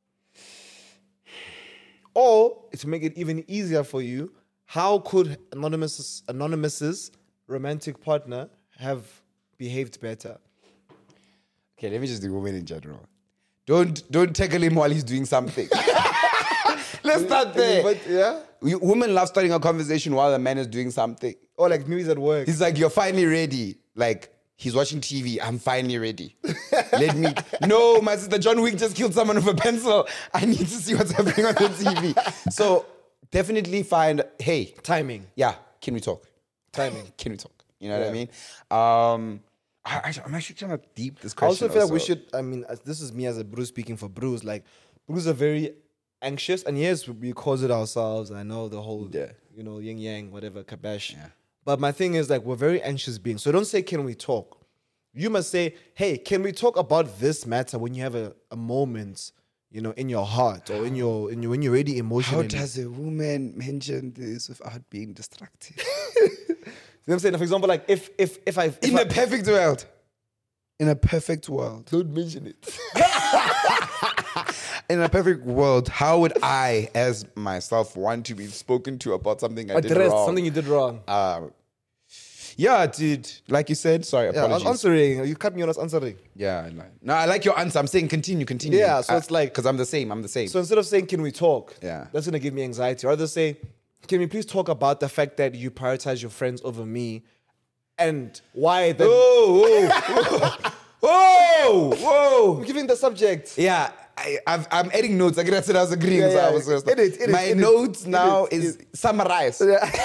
Or to make it even easier for you, how could Anonymous Anonymous's romantic partner have behaved better? Okay, let me just do women in general. Don't don't tackle him while he's doing something. Let's start there. But yeah, We, women love starting a conversation while the man is doing something. or like movies at work. He's like, you're finally ready. Like, he's watching T V. I'm finally ready. Let me. No, my sister, John Wick just killed someone with a pencil. I need to see what's happening on the T V. So, definitely find, hey, Timing, yeah, can we talk? timing. Can we talk? You know what I Yeah. mean? Um, I, I, I'm actually trying to deep this I question. also feel like we also. should. I mean, as- this is me as a Bruce speaking for Bruce. Like, Bruce are very anxious, and yes, we cause it ourselves. I know the whole, Yeah. you know, yin yang, whatever, kabash. Yeah. But my thing is like we're very anxious beings. So don't say, "Can we talk?" You must say, "Hey, can we talk about this matter?" When you have a, a moment, you know, in your heart or in your in your when you're ready How emotionally. does a woman mention this without being destructive? You know what I'm saying? For example, like if if if I if In I, a perfect world. In a perfect world. don't mention it. In a perfect world, how would I, as myself, want to be spoken to about something I did Address wrong? something you did wrong. Uh, yeah, dude. Like you said, sorry, Yeah, I was apologies. answering. You cut me when I was answering. Yeah, no, no, I like your answer. I'm saying continue, continue. Yeah, so it's like- because I'm the same. I'm the same. So instead of saying, "Can we talk?" Yeah. that's gonna give me anxiety. Rather say, can we please talk about the fact that you prioritize your friends over me, and why the? Whoa, whoa, whoa, whoa! I'm giving the subject. Yeah, I, I've, I'm adding notes. I said I was agreeing. Yeah, so I yeah. was gonna Edit, edit, My edit, notes edit, now edit. is summarize.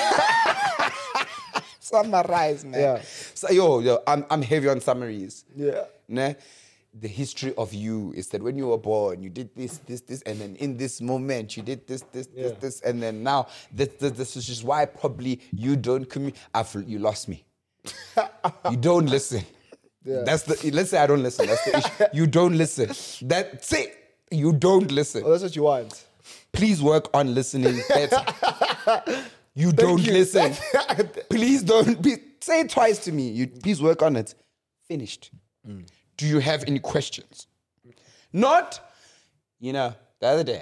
Summarize, man. Yeah. So yo, yo, I'm I'm heavy on summaries. Yeah. Nah? The history of you is that when you were born, you did this, this, this, and then in this moment you did this, this, Yeah. this, this, and then now this, this, this is just why probably you don't communicate. You lost me. You don't listen. Yeah. That's the. Let's say I don't listen. That's the issue. You don't listen. That's it. You don't listen. Oh, that's what you want. Please work on listening better. You don't you. listen. Please don't. Be, say it twice to me. You please work on it. Finished. Do you have any questions? Not, you know, the other day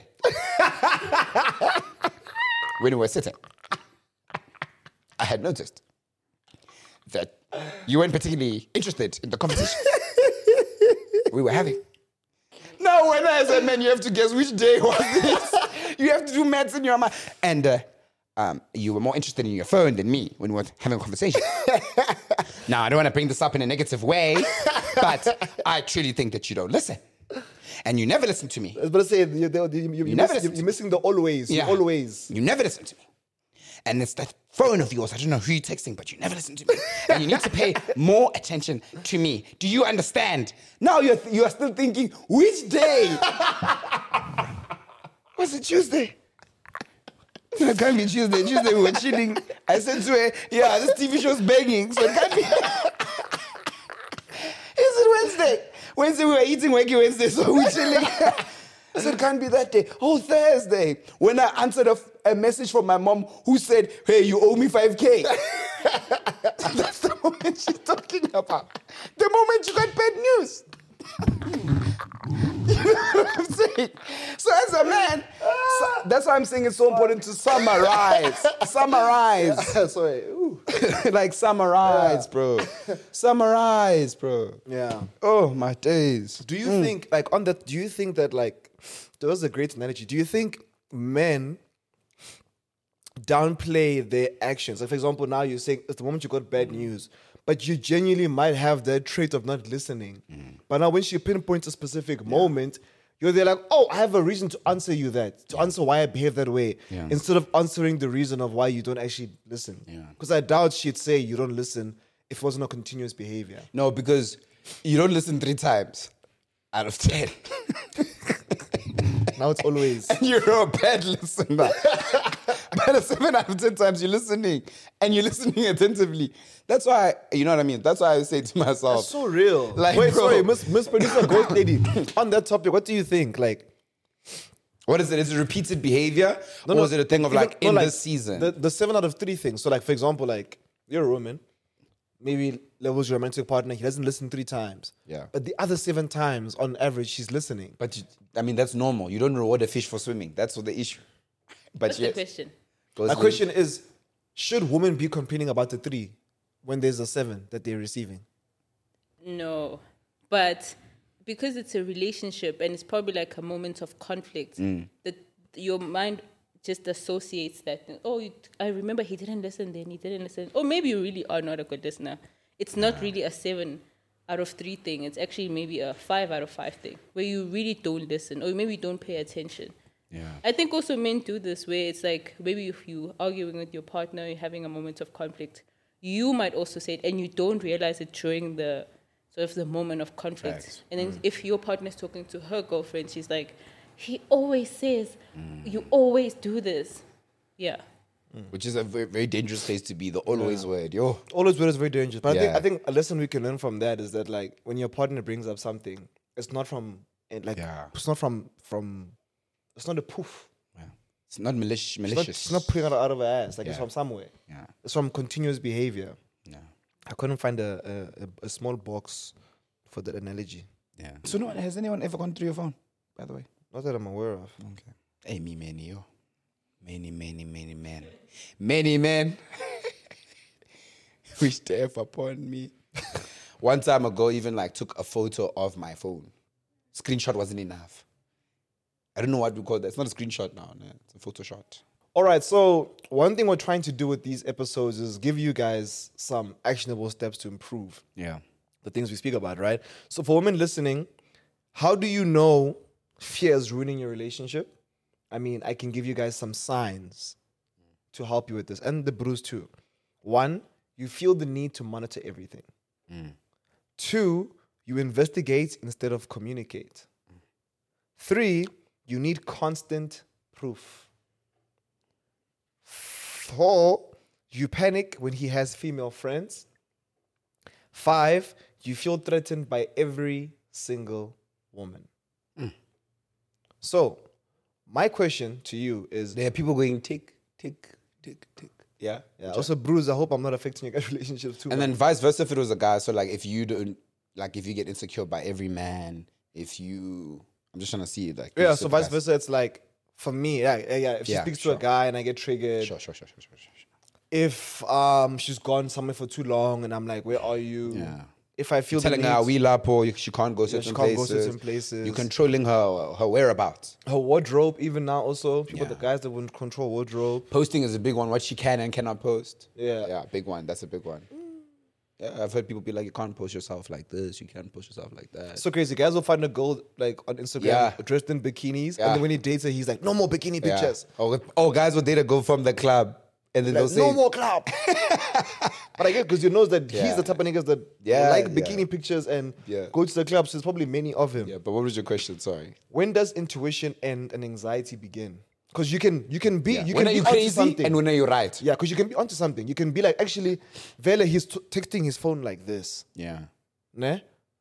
when we were sitting, I had noticed that you weren't particularly interested in the conversation we were having. Now, when I said, man, you have to guess which day was this. You have to do maths in your mind. And uh, um, you were more interested in your phone than me when we were having a conversation. Now, I don't want to bring this up in a negative way, but I truly think that you don't listen. And you never listen to me. I was about to say, you, you, you, you, never miss, listen you're missing the always. Yeah. You always. You never listen to me. And it's that phone of yours. I don't know who you're texting, but you never listen to me. And you need to pay more attention to me. Do you understand? Now you're, th- you are still thinking, which day? Was it Tuesday? No, it can't be Tuesday. Tuesday we were chilling. I said to her, yeah, this T V show's banging, so it can't be. Is it Wednesday? Wednesday we were eating Wakey Wednesday, so we're chilling. I said, it can't be that day. Oh, Thursday. When I answered a, f- a message from my mom who said, hey, you owe me five K. That's the moment she's talking about. The moment you got bad news. You know what I'm saying? So as a man, so, that's why I'm saying it's so important to summarize. Summarize. Sorry. Ooh. Like summarize, Yeah. bro. Summarize, bro. Yeah. Oh, my days. Do you think, like, on that, do you think that, like, that was a great analogy. Do you think men downplay their actions? Like, for example, now you're saying at the moment you got bad news, but you genuinely might have that trait of not listening. But now when she pinpoints a specific moment, you're there like, oh, I have a reason to answer you that, to answer why I behave that way, Yeah. instead of answering the reason of why you don't actually listen. Yeah. Because I doubt she'd say you don't listen if it wasn't a continuous behavior. No, because you don't listen three times out of ten. Now it's always. You're a bad listener. But seven out of ten times you're listening and you're listening attentively. That's why, you know what I mean? That's why I say to myself. That's so real. Like, Wait, bro. sorry, Miss Miss Producer Ghost Lady. On that topic, what do you think? Like, What is it? Is it repeated behavior? no, or no, is it a thing of even- like no, in like, this season? The, the seven out of three things. So, like, for example, like, you're a woman, maybe levels your romantic partner, he doesn't listen three times. Yeah. But the other seven times, on average, she's listening. But you, I mean, that's normal. You don't reward a fish for swimming. That's what the issue. But What's yes. the question? Goes My with- question is, should women be complaining about the three when there's a seven that they're receiving? No, but because it's a relationship and it's probably like a moment of conflict, that your mind just associates that. Oh, you, I remember he didn't listen then, he didn't listen. Or maybe you really are not a good listener. It's not really a seven out of three thing. It's actually maybe a five out of five thing where you really don't listen or maybe don't pay attention. Yeah. I think also men do this where it's like maybe if you arguing with your partner, you're having a moment of conflict, you might also say it and you don't realize it during the sort of the moment of conflict. Facts. And then if your partner's talking to her girlfriend, she's like, he always says, you always do this. Yeah. Which is a very, very dangerous place to be. The always word. Yo. Always word is very dangerous. But I think Yeah. I think a lesson we can learn from that is that, like, when your partner brings up something, it's not from it, like Yeah. it's not from from it's not a poof. Yeah. It's not malicious. It's not, malicious. it's not putting it out of her ass. Like, it's Yeah. from somewhere. Yeah. It's from continuous behavior. Yeah. I couldn't find a a, a, a small box for that analogy. Yeah. So no one, has anyone ever gone through your phone, by the way? Not that I'm aware of. Okay. Hey, me, many, yo. Many, many, many men. Many men. Wish death upon me. One time ago, even like took a photo of my phone. Screenshot wasn't enough. I don't know what we call that. It's not a screenshot now. No. It's a photo shot. All right, so one thing we're trying to do with these episodes is give you guys some actionable steps to improve Yeah. the things we speak about, right? So for women listening, how do you know fear is ruining your relationship? I mean, I can give you guys some signs to help you with this, and the bruise too. One, you feel the need to monitor everything. Two, you investigate instead of communicate. Three, you need constant proof. Four, you panic when he has female friends. Five, you feel threatened by every single woman. So, my question to you is, There are people going tick, tick, tick, tick. yeah, yeah. Also, Bruce, I hope I'm not affecting your guys' relationships too And much. then vice versa if it was a guy. So like if you don't, like if you get insecure by every man, if you, I'm just trying to see like. Yeah, these so type of vice guys. versa, it's like, for me, yeah, yeah, yeah. If she Yeah, speaks sure. to a guy and I get triggered, Sure, sure, sure, sure, sure, sure. if um she's gone somewhere for too long and I'm like, where are you? Yeah. If I feel Telling the her need, a wheel up or she can't go certain she can't go places. certain places. You're controlling her her whereabouts. her wardrobe, even now, also people, Yeah. the guys that would control wardrobe. Posting is a big one. What she can and cannot post. Yeah. Yeah, big one. That's a big one. Yeah, I've heard people be like, you can't post yourself like this. You can't post yourself like that. So crazy. Guys will find a girl like on Instagram Yeah. dressed in bikinis, Yeah. and then when he dates her, he's like, no more bikini Yeah. pictures. Oh, oh, guys will date a girl from the club, and then Like, they'll say, no more club. But I get because you know that he's Yeah. the type of niggas that Yeah, like yeah. bikini pictures and Yeah. go to the club. So there's probably many of him. Yeah, but what was your question? Sorry. When does intuition end and anxiety begin? Because you can you can be Yeah. you when can are be you onto crazy something. and when are you right? Yeah, because you can be onto something. You can be like, actually, Vela, he's t- texting his phone like this, Yeah, ne?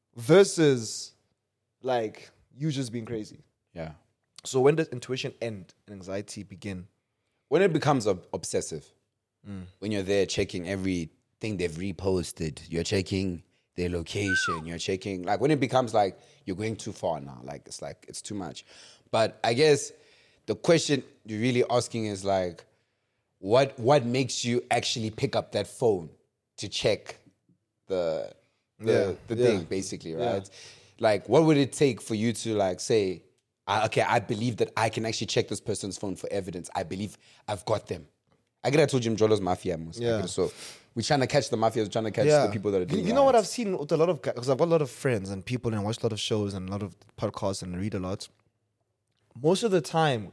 Versus like you just being crazy. yeah. So when does intuition end and anxiety begin? When it becomes ob- obsessive, Mm. when you're there checking everything they've reposted, you're checking their location, you're checking, like when it becomes like you're going too far now, like it's like, it's too much. But I guess the question you're really asking is like, what what makes you actually pick up that phone to check the the, Yeah, the yeah. thing, basically, right? Like, what would it take for you to like say, "Ah, okay, I believe that I can actually check this person's phone for evidence. I believe I've got them. I get I told you Mjolo's mafia. Most, I Yeah. get it. So we're trying to catch the mafia, we're trying to catch the people that are You- doing You know what I've riots. seen with a lot of guys, because I've got a lot of friends and people and I watch a lot of shows and a lot of podcasts and read a lot. Most of the time,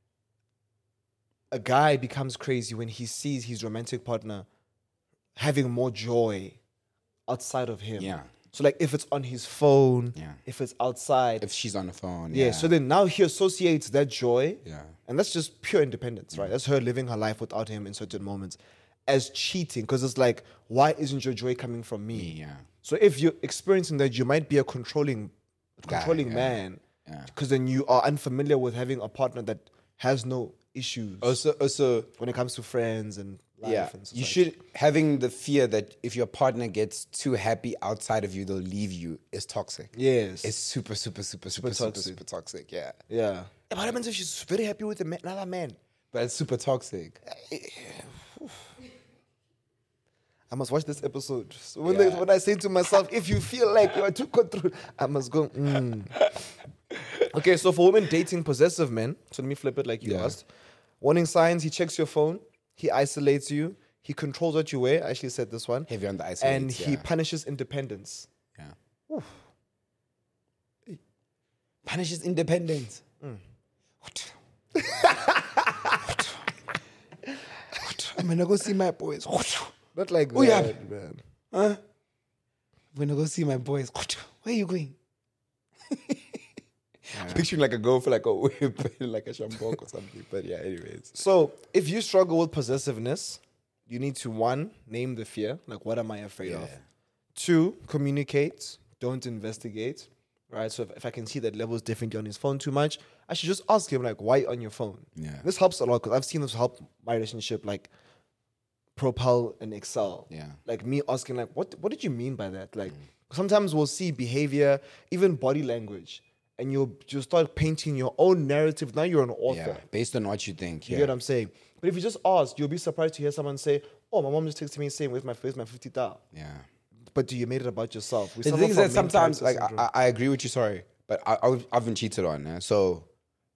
a guy becomes crazy when he sees his romantic partner having more joy outside of him. Yeah. So like if it's on his phone, Yeah. if it's outside. If she's on the phone. yeah, Yeah. so then now he associates that joy. Yeah. And that's just pure independence, right? That's her living her life without him in certain moments as cheating. Because it's like, why isn't your joy coming from me? Yeah. So if you're experiencing that, you might be a controlling, Guy, controlling yeah. man, Yeah. because then you are unfamiliar with having a partner that has no issues Also, also, when it comes to friends and life. yeah, and you such. should having the fear that if your partner gets too happy outside of you, they'll leave you is toxic. Yes. It's super, super, super, super, super, toxic. super toxic. Yeah, yeah. What happens if she's very happy with a ma- another man? but it's super toxic. I must watch this episode. So when, Yeah. they, when I say to myself, if you feel like you are too controlled, I must go. Mm. Okay, so for women dating possessive men, so let me flip it like you Yeah. asked. Warning signs: he checks your phone, he isolates you, he controls what you wear. I actually said this one, Heavy on the isolate. and he yeah. punishes independence. yeah. Punishes independence. What? What? What? I'm gonna go see my boys. What? Not like Oh, yeah. that, man. Huh? I'm gonna go see my boys. What? Where are you going? Picturing like a girl for like a whip, like a shambok or something. But yeah, anyways. So if you struggle with possessiveness, you need to one, name the fear. Like, what am I afraid of? Yeah. Two, communicate. Don't investigate. Right. So if, if I can see that Level's definitely on his phone too much, I should just ask him like, why you on your phone? Yeah. This helps a lot because I've seen this help my relationship like propel and excel. Yeah. Like me asking like, what what did you mean by that? Like sometimes we'll see behavior, even body language, and you'll just start painting your own narrative. Now you're an author. Yeah. Based on what you think. You Yeah. get what I'm saying? But if you just ask, you'll be surprised to hear someone say, "Oh, my mom just texted me saying, where's my where's my fifty thousand?" Yeah. But you made it about yourself. We The suffer thing is from that main sometimes, character like, syndrome. I, I agree with you, sorry, but I, I've, I've been cheated on. Eh? So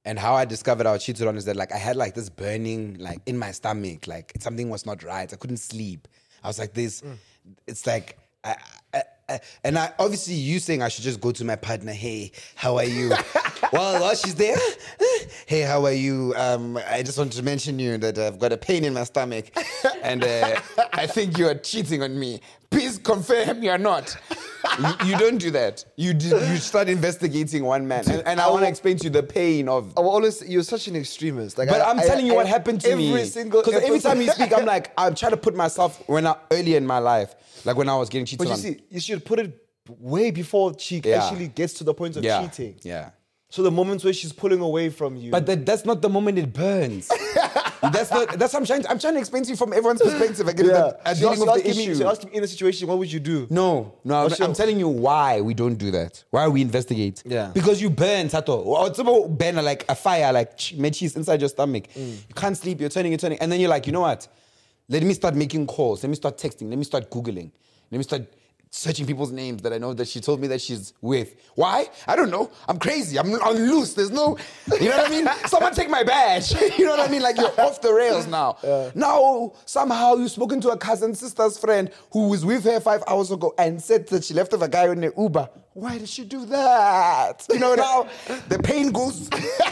And how I discovered I was cheated on is that like I had like this burning like in my stomach, like something was not right. I couldn't sleep. I was like this. Mm. It's like, I, I, I, and I obviously you saying I should just go to my partner. Hey, how are you? well, while she's there, hey, how are you? Um, I just wanted to mention you that I've got a pain in my stomach, and uh, I think you are cheating on me. Please confirm you are not. you, you don't do that. You do, you start investigating one man, and, and I, I want to explain to you the pain of. I will always. You're such an extremist. Like, but I, I'm telling I, you I, what happened to every me. Every single. Because every time you speak, I'm like, I'm trying to put myself when I earlier in my life, like when I was getting cheated but you on. see, you should put it way before she Yeah. actually gets to the point of yeah. cheating. Yeah. So the moments where she's pulling away from you. But that, that's not the moment it burns. that's not. That's what I'm trying. To, I'm trying to explain to you from everyone's perspective. I get yeah. that. I'm So dealing ask- with ask the me- issue. So ask me in a situation, what would you do? No, no, I'm, What's your- I'm telling you why we don't do that. Why we investigate. Yeah. Because you burn, Tato. Or it's about burn like a fire, like ch- cheese inside your stomach. Mm. You can't sleep, you're turning, you're turning. And then you're like, you know what? Let me start making calls. Let me start texting. Let me start Googling. Let me start searching people's names that I know that she told me that she's with. Why? I don't know. I'm crazy. I'm on loose. There's no, you know what I mean? Someone take my badge. You know what I mean? Like you're off the rails now. Yeah. Now, somehow you've spoken to a cousin, sister's friend who was with her five hours ago and said that she left with a guy in the Uber. Why did she do that? You know, now the pain goes,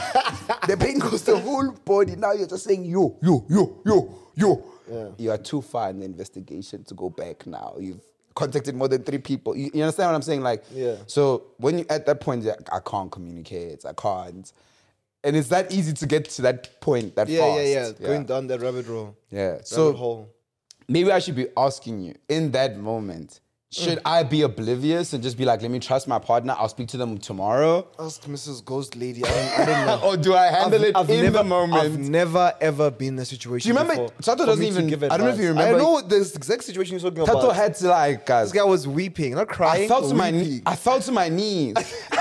the pain goes the whole body. Now you're just saying, yo, yo, yo, yo, yo. Yeah. You are too far in the investigation to go back now. You've contacted more than three people. You, you understand what I'm saying? Like, yeah. So when you at that point, you're like, I can't communicate. I can't. And it's that easy to get to that point that yeah, fast. Yeah, yeah, yeah. Going down that rabbit hole. Yeah. Rabbit So hole. maybe I should be asking you in that moment, should mm. I be oblivious and just be like, let me trust my partner, I'll speak to them tomorrow? Ask Missus Ghost Lady. I don't, I don't know. Or do I handle I've, it I've in never, the moment? I've never ever been in a situation. Do you remember? before Tato for doesn't me to even. give I don't know if you advice. remember. I know this exact situation you're talking Tato about. had to like, guys. This guy was weeping, not crying. I fell to my weeping. knee. I fell to my knees.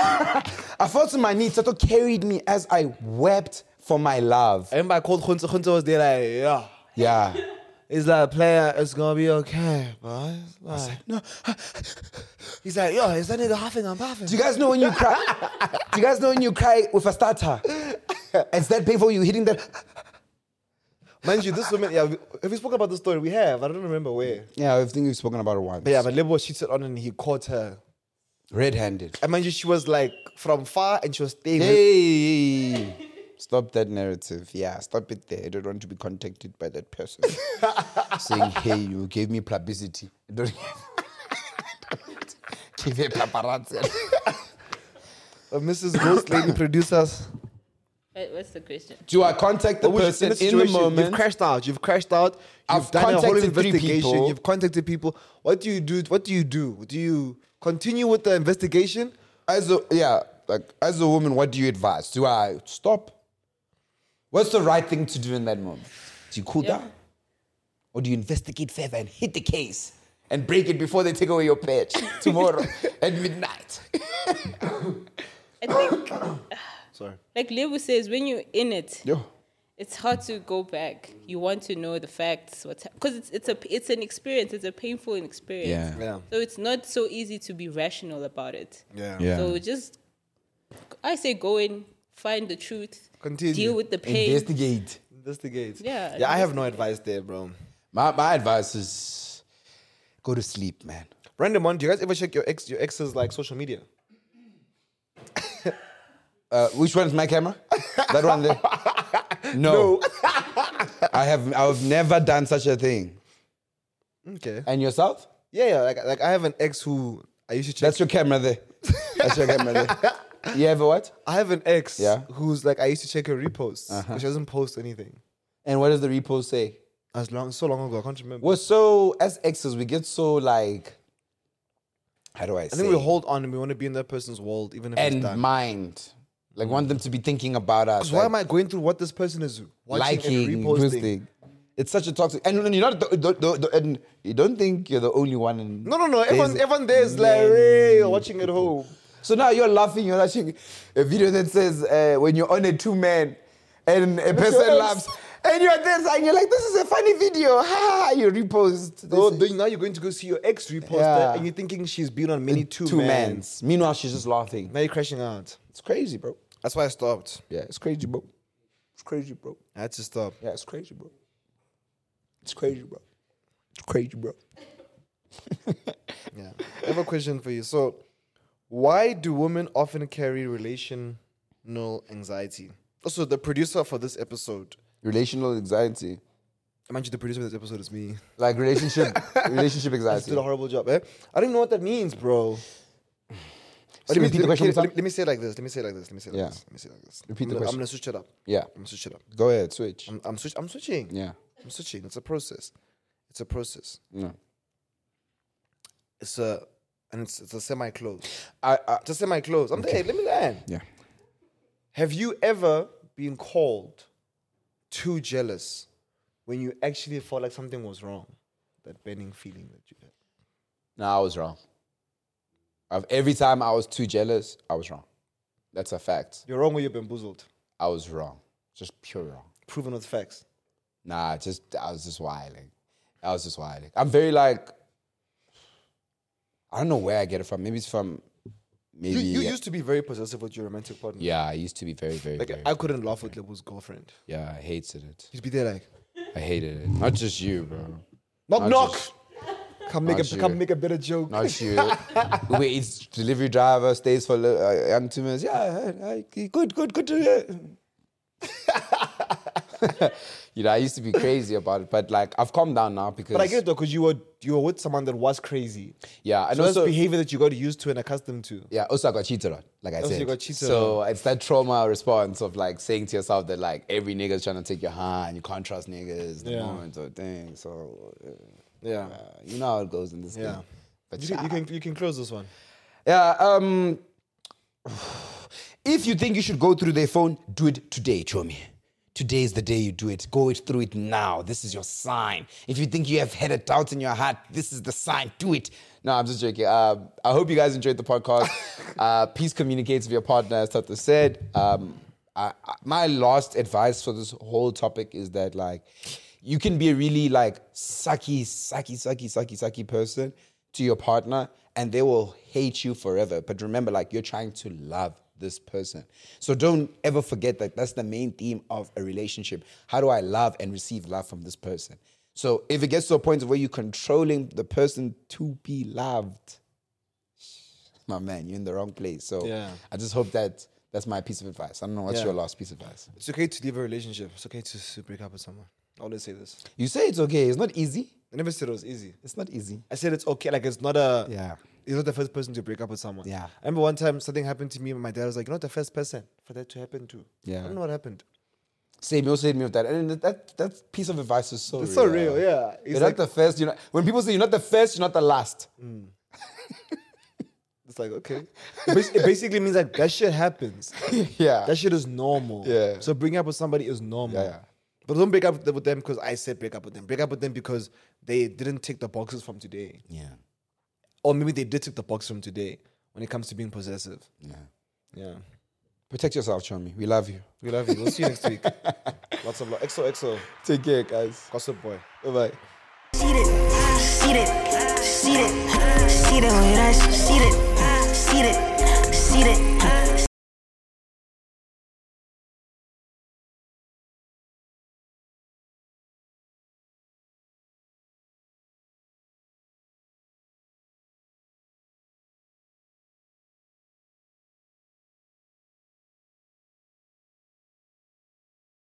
I fell to my knees. Tato carried me as I wept for my love. I remember I called Khunta. Khunta was there like, yeah. Yeah. He's like, player, it's gonna be okay, bro. It's like, No. he's like, yo, is that nigga huffing and puffing? Do you guys know when you cry? Do you guys know when you cry with a starter? It's that painful. You hitting that. Mind you, this woman, yeah, we- have we spoken about this story? We have. I don't remember where. Yeah, I think we've spoken about it once. But yeah, but Lebo was cheated on and he caught her. Red-handed. And mind you, she was like from far and she was staying. with- Hey. Stop that narrative. Yeah, stop it there. I don't want to be contacted by that person. Saying, hey, you gave me publicity. I don't give me paparazzi. Uh, Missus Ghost Lady producers. Wait, what's the question? Do I contact the Or would you- person a in the situation, moment? You've crashed out. You've crashed out. You've I've done a whole contacted three investigation. people. You've contacted people. What do you do? What do you do? Do you continue with the investigation? As a yeah, like as a woman, what do you advise? Do I stop? What's the right thing to do in that moment? Do you cool Yeah. down? Or do you investigate further and hit the case and break it before they take away your patch tomorrow at midnight? I think, Sorry. like Lebu says, when you're in it, Yo. it's hard to go back. You want to know the facts, what's because it's it's a it's an experience. It's a painful experience. Yeah. So it's not so easy to be rational about it. Yeah. Yeah. So just, I say, go in, find the truth, Continue. deal with the pain. Investigate. Investigate. Yeah, Yeah, I have no advice there, bro. My my advice is go to sleep, man. Random one. Do you guys ever check your ex your ex's like social media? Uh, which one's my camera? That one there? No. I have I've never done such a thing. Okay. And yourself? Yeah, yeah. Like like I have an ex who I used to check. That's your camera there. That's your camera there. You ever what? I have an ex Yeah. who's like I used to check her reposts. Uh-huh. But she doesn't post anything. And what does the repost say? As long so long ago, I can't remember. Well, so as exes, we get so like, how do I I say? think we hold on and we want to be in that person's world, even if it's and done. mind, like want them to be thinking about us. Because why am I going through what this person is watching liking, and reposting? posting? It's such a toxic, and you're not. Don't, don't, don't, and you don't think you're the only one. In, No, no, no. Everyone, There's everyone there is like, hey, you're watching at home. So now you're laughing. You're watching a video that says uh, when you're on a two man, and a person your ex. laughs, and you're there and you're like, this is a funny video. Ha ha! You repost. So this. then now you're going to go see your ex repost Yeah. it, and you're thinking she's been on many two, two mans. mans. Meanwhile, she's just laughing. Now you're crashing out. It's crazy, bro. That's why I stopped. Yeah, it's crazy, bro. It's crazy, bro. I had to stop. Yeah, it's crazy, bro. It's crazy, bro. It's crazy, bro. Yeah. I have a question for you. So, why do women often carry relational anxiety? Also, the producer for this episode, Relational anxiety. I mind you, the producer for this episode is me. Like relationship relationship I anxiety. did a horrible job, eh? I don't even know what that means, bro. So let, me, repeat the let, question me, one more let, time. let me say it like this. Let me say it like this. Let me say it like Yeah. this. Let me say it like this. Repeat I'm the gonna, question. I'm gonna switch it up. Yeah. I'm gonna switch it up. Go ahead, switch. I'm, I'm, switch, I'm switching. Yeah. I'm switching. It's a process. It's a process. Yeah. It's a and it's, it's a semi-close. I, I It's a semi-close. I'm okay. Hey, let me land. yeah. Have you ever been called too jealous when you actually felt like something was wrong? That burning feeling that you had. No, I was wrong. Of every time I was too jealous, I was wrong. That's a fact. You're wrong when you're bamboozled. I was wrong. Just pure wrong. Proven with facts. Nah, just I was just wilding. I was just wilding. I'm very like I don't know where I get it from. Maybe it's from maybe You, you used to be very possessive with your romantic partner. yeah, I used to be very, very, Like, very I couldn't laugh with Lebu's girlfriend. yeah, I hated it. He'd be there like, I hated it. Not just you, bro. knock, Not knock. just- Come make, Not a, you. come make a better joke. Not you. Uber Eats delivery driver stays for uh, young two minutes. Yeah, I, I, good, good, good to hear. You know, I used to be crazy about it, but like I've calmed down now because But I get it though, because you were, you were with someone that was crazy. yeah, and So that's also behavior that you got used to and accustomed to. yeah, also I got cheated on, like I Also said. you got cheated so it's that trauma response of like saying to yourself that like every nigga's trying to take your hand, you can't trust niggas, the Yeah. moment or thing. So uh, Yeah. uh, you know how it goes in this Yeah. game. But You can, you can you can close this one. yeah, um, if you think you should go through their phone, do it today, Chomi. Today is the day you do it. Go it through it now. This is your sign. If you think you have had a doubt in your heart, this is the sign. Do it. No, I'm just joking. Uh, I hope you guys enjoyed the podcast. uh, please communicate with your partner, as Tata said. Um, I, I, my last advice for this whole topic is that, like, you can be a really, like, sucky, sucky, sucky, sucky, sucky person to your partner, and they will hate you forever. But remember, like, you're trying to love this person. So don't ever forget that that's the main theme of a relationship. How do I love and receive love from this person? So if it gets to a point of where you're controlling the person to be loved, my man, you're in the wrong place. So Yeah. I just hope that that's my piece of advice. I don't know what's Yeah. your last piece of advice. It's okay to leave a relationship. It's okay to, to break up with someone. I always say this. You say it's okay. It's not easy. I never said it was easy. It's not easy. I said it's okay. Like it's not a. Yeah. You're not the first person to break up with someone. Yeah. I remember one time something happened to me and my dad was like, you're not the first person for that to happen to. Yeah. I don't know what happened. Same, you also hit me with that. And that that piece of advice is so It's real. so real, yeah. It's You're like, not the first. You're not, when people say you're not the first, you're not the last. it's like, okay. It bas- it basically means like that shit happens. Yeah. That shit is normal. Yeah. So breaking up with somebody is normal. Yeah, yeah. But don't break up with them- with them because I said break up with them. Break up with them because they didn't tick the boxes from today. Yeah. Or maybe they did tick the box from today when it comes to being possessive. Yeah. Yeah. Protect yourself, Chomi. We love you. We love you. We'll see you next week. Lots of love. X O X O. Take care, guys. Gossip boy. Bye-bye. See it, see it, see it, see the way that she see it, see it, see it.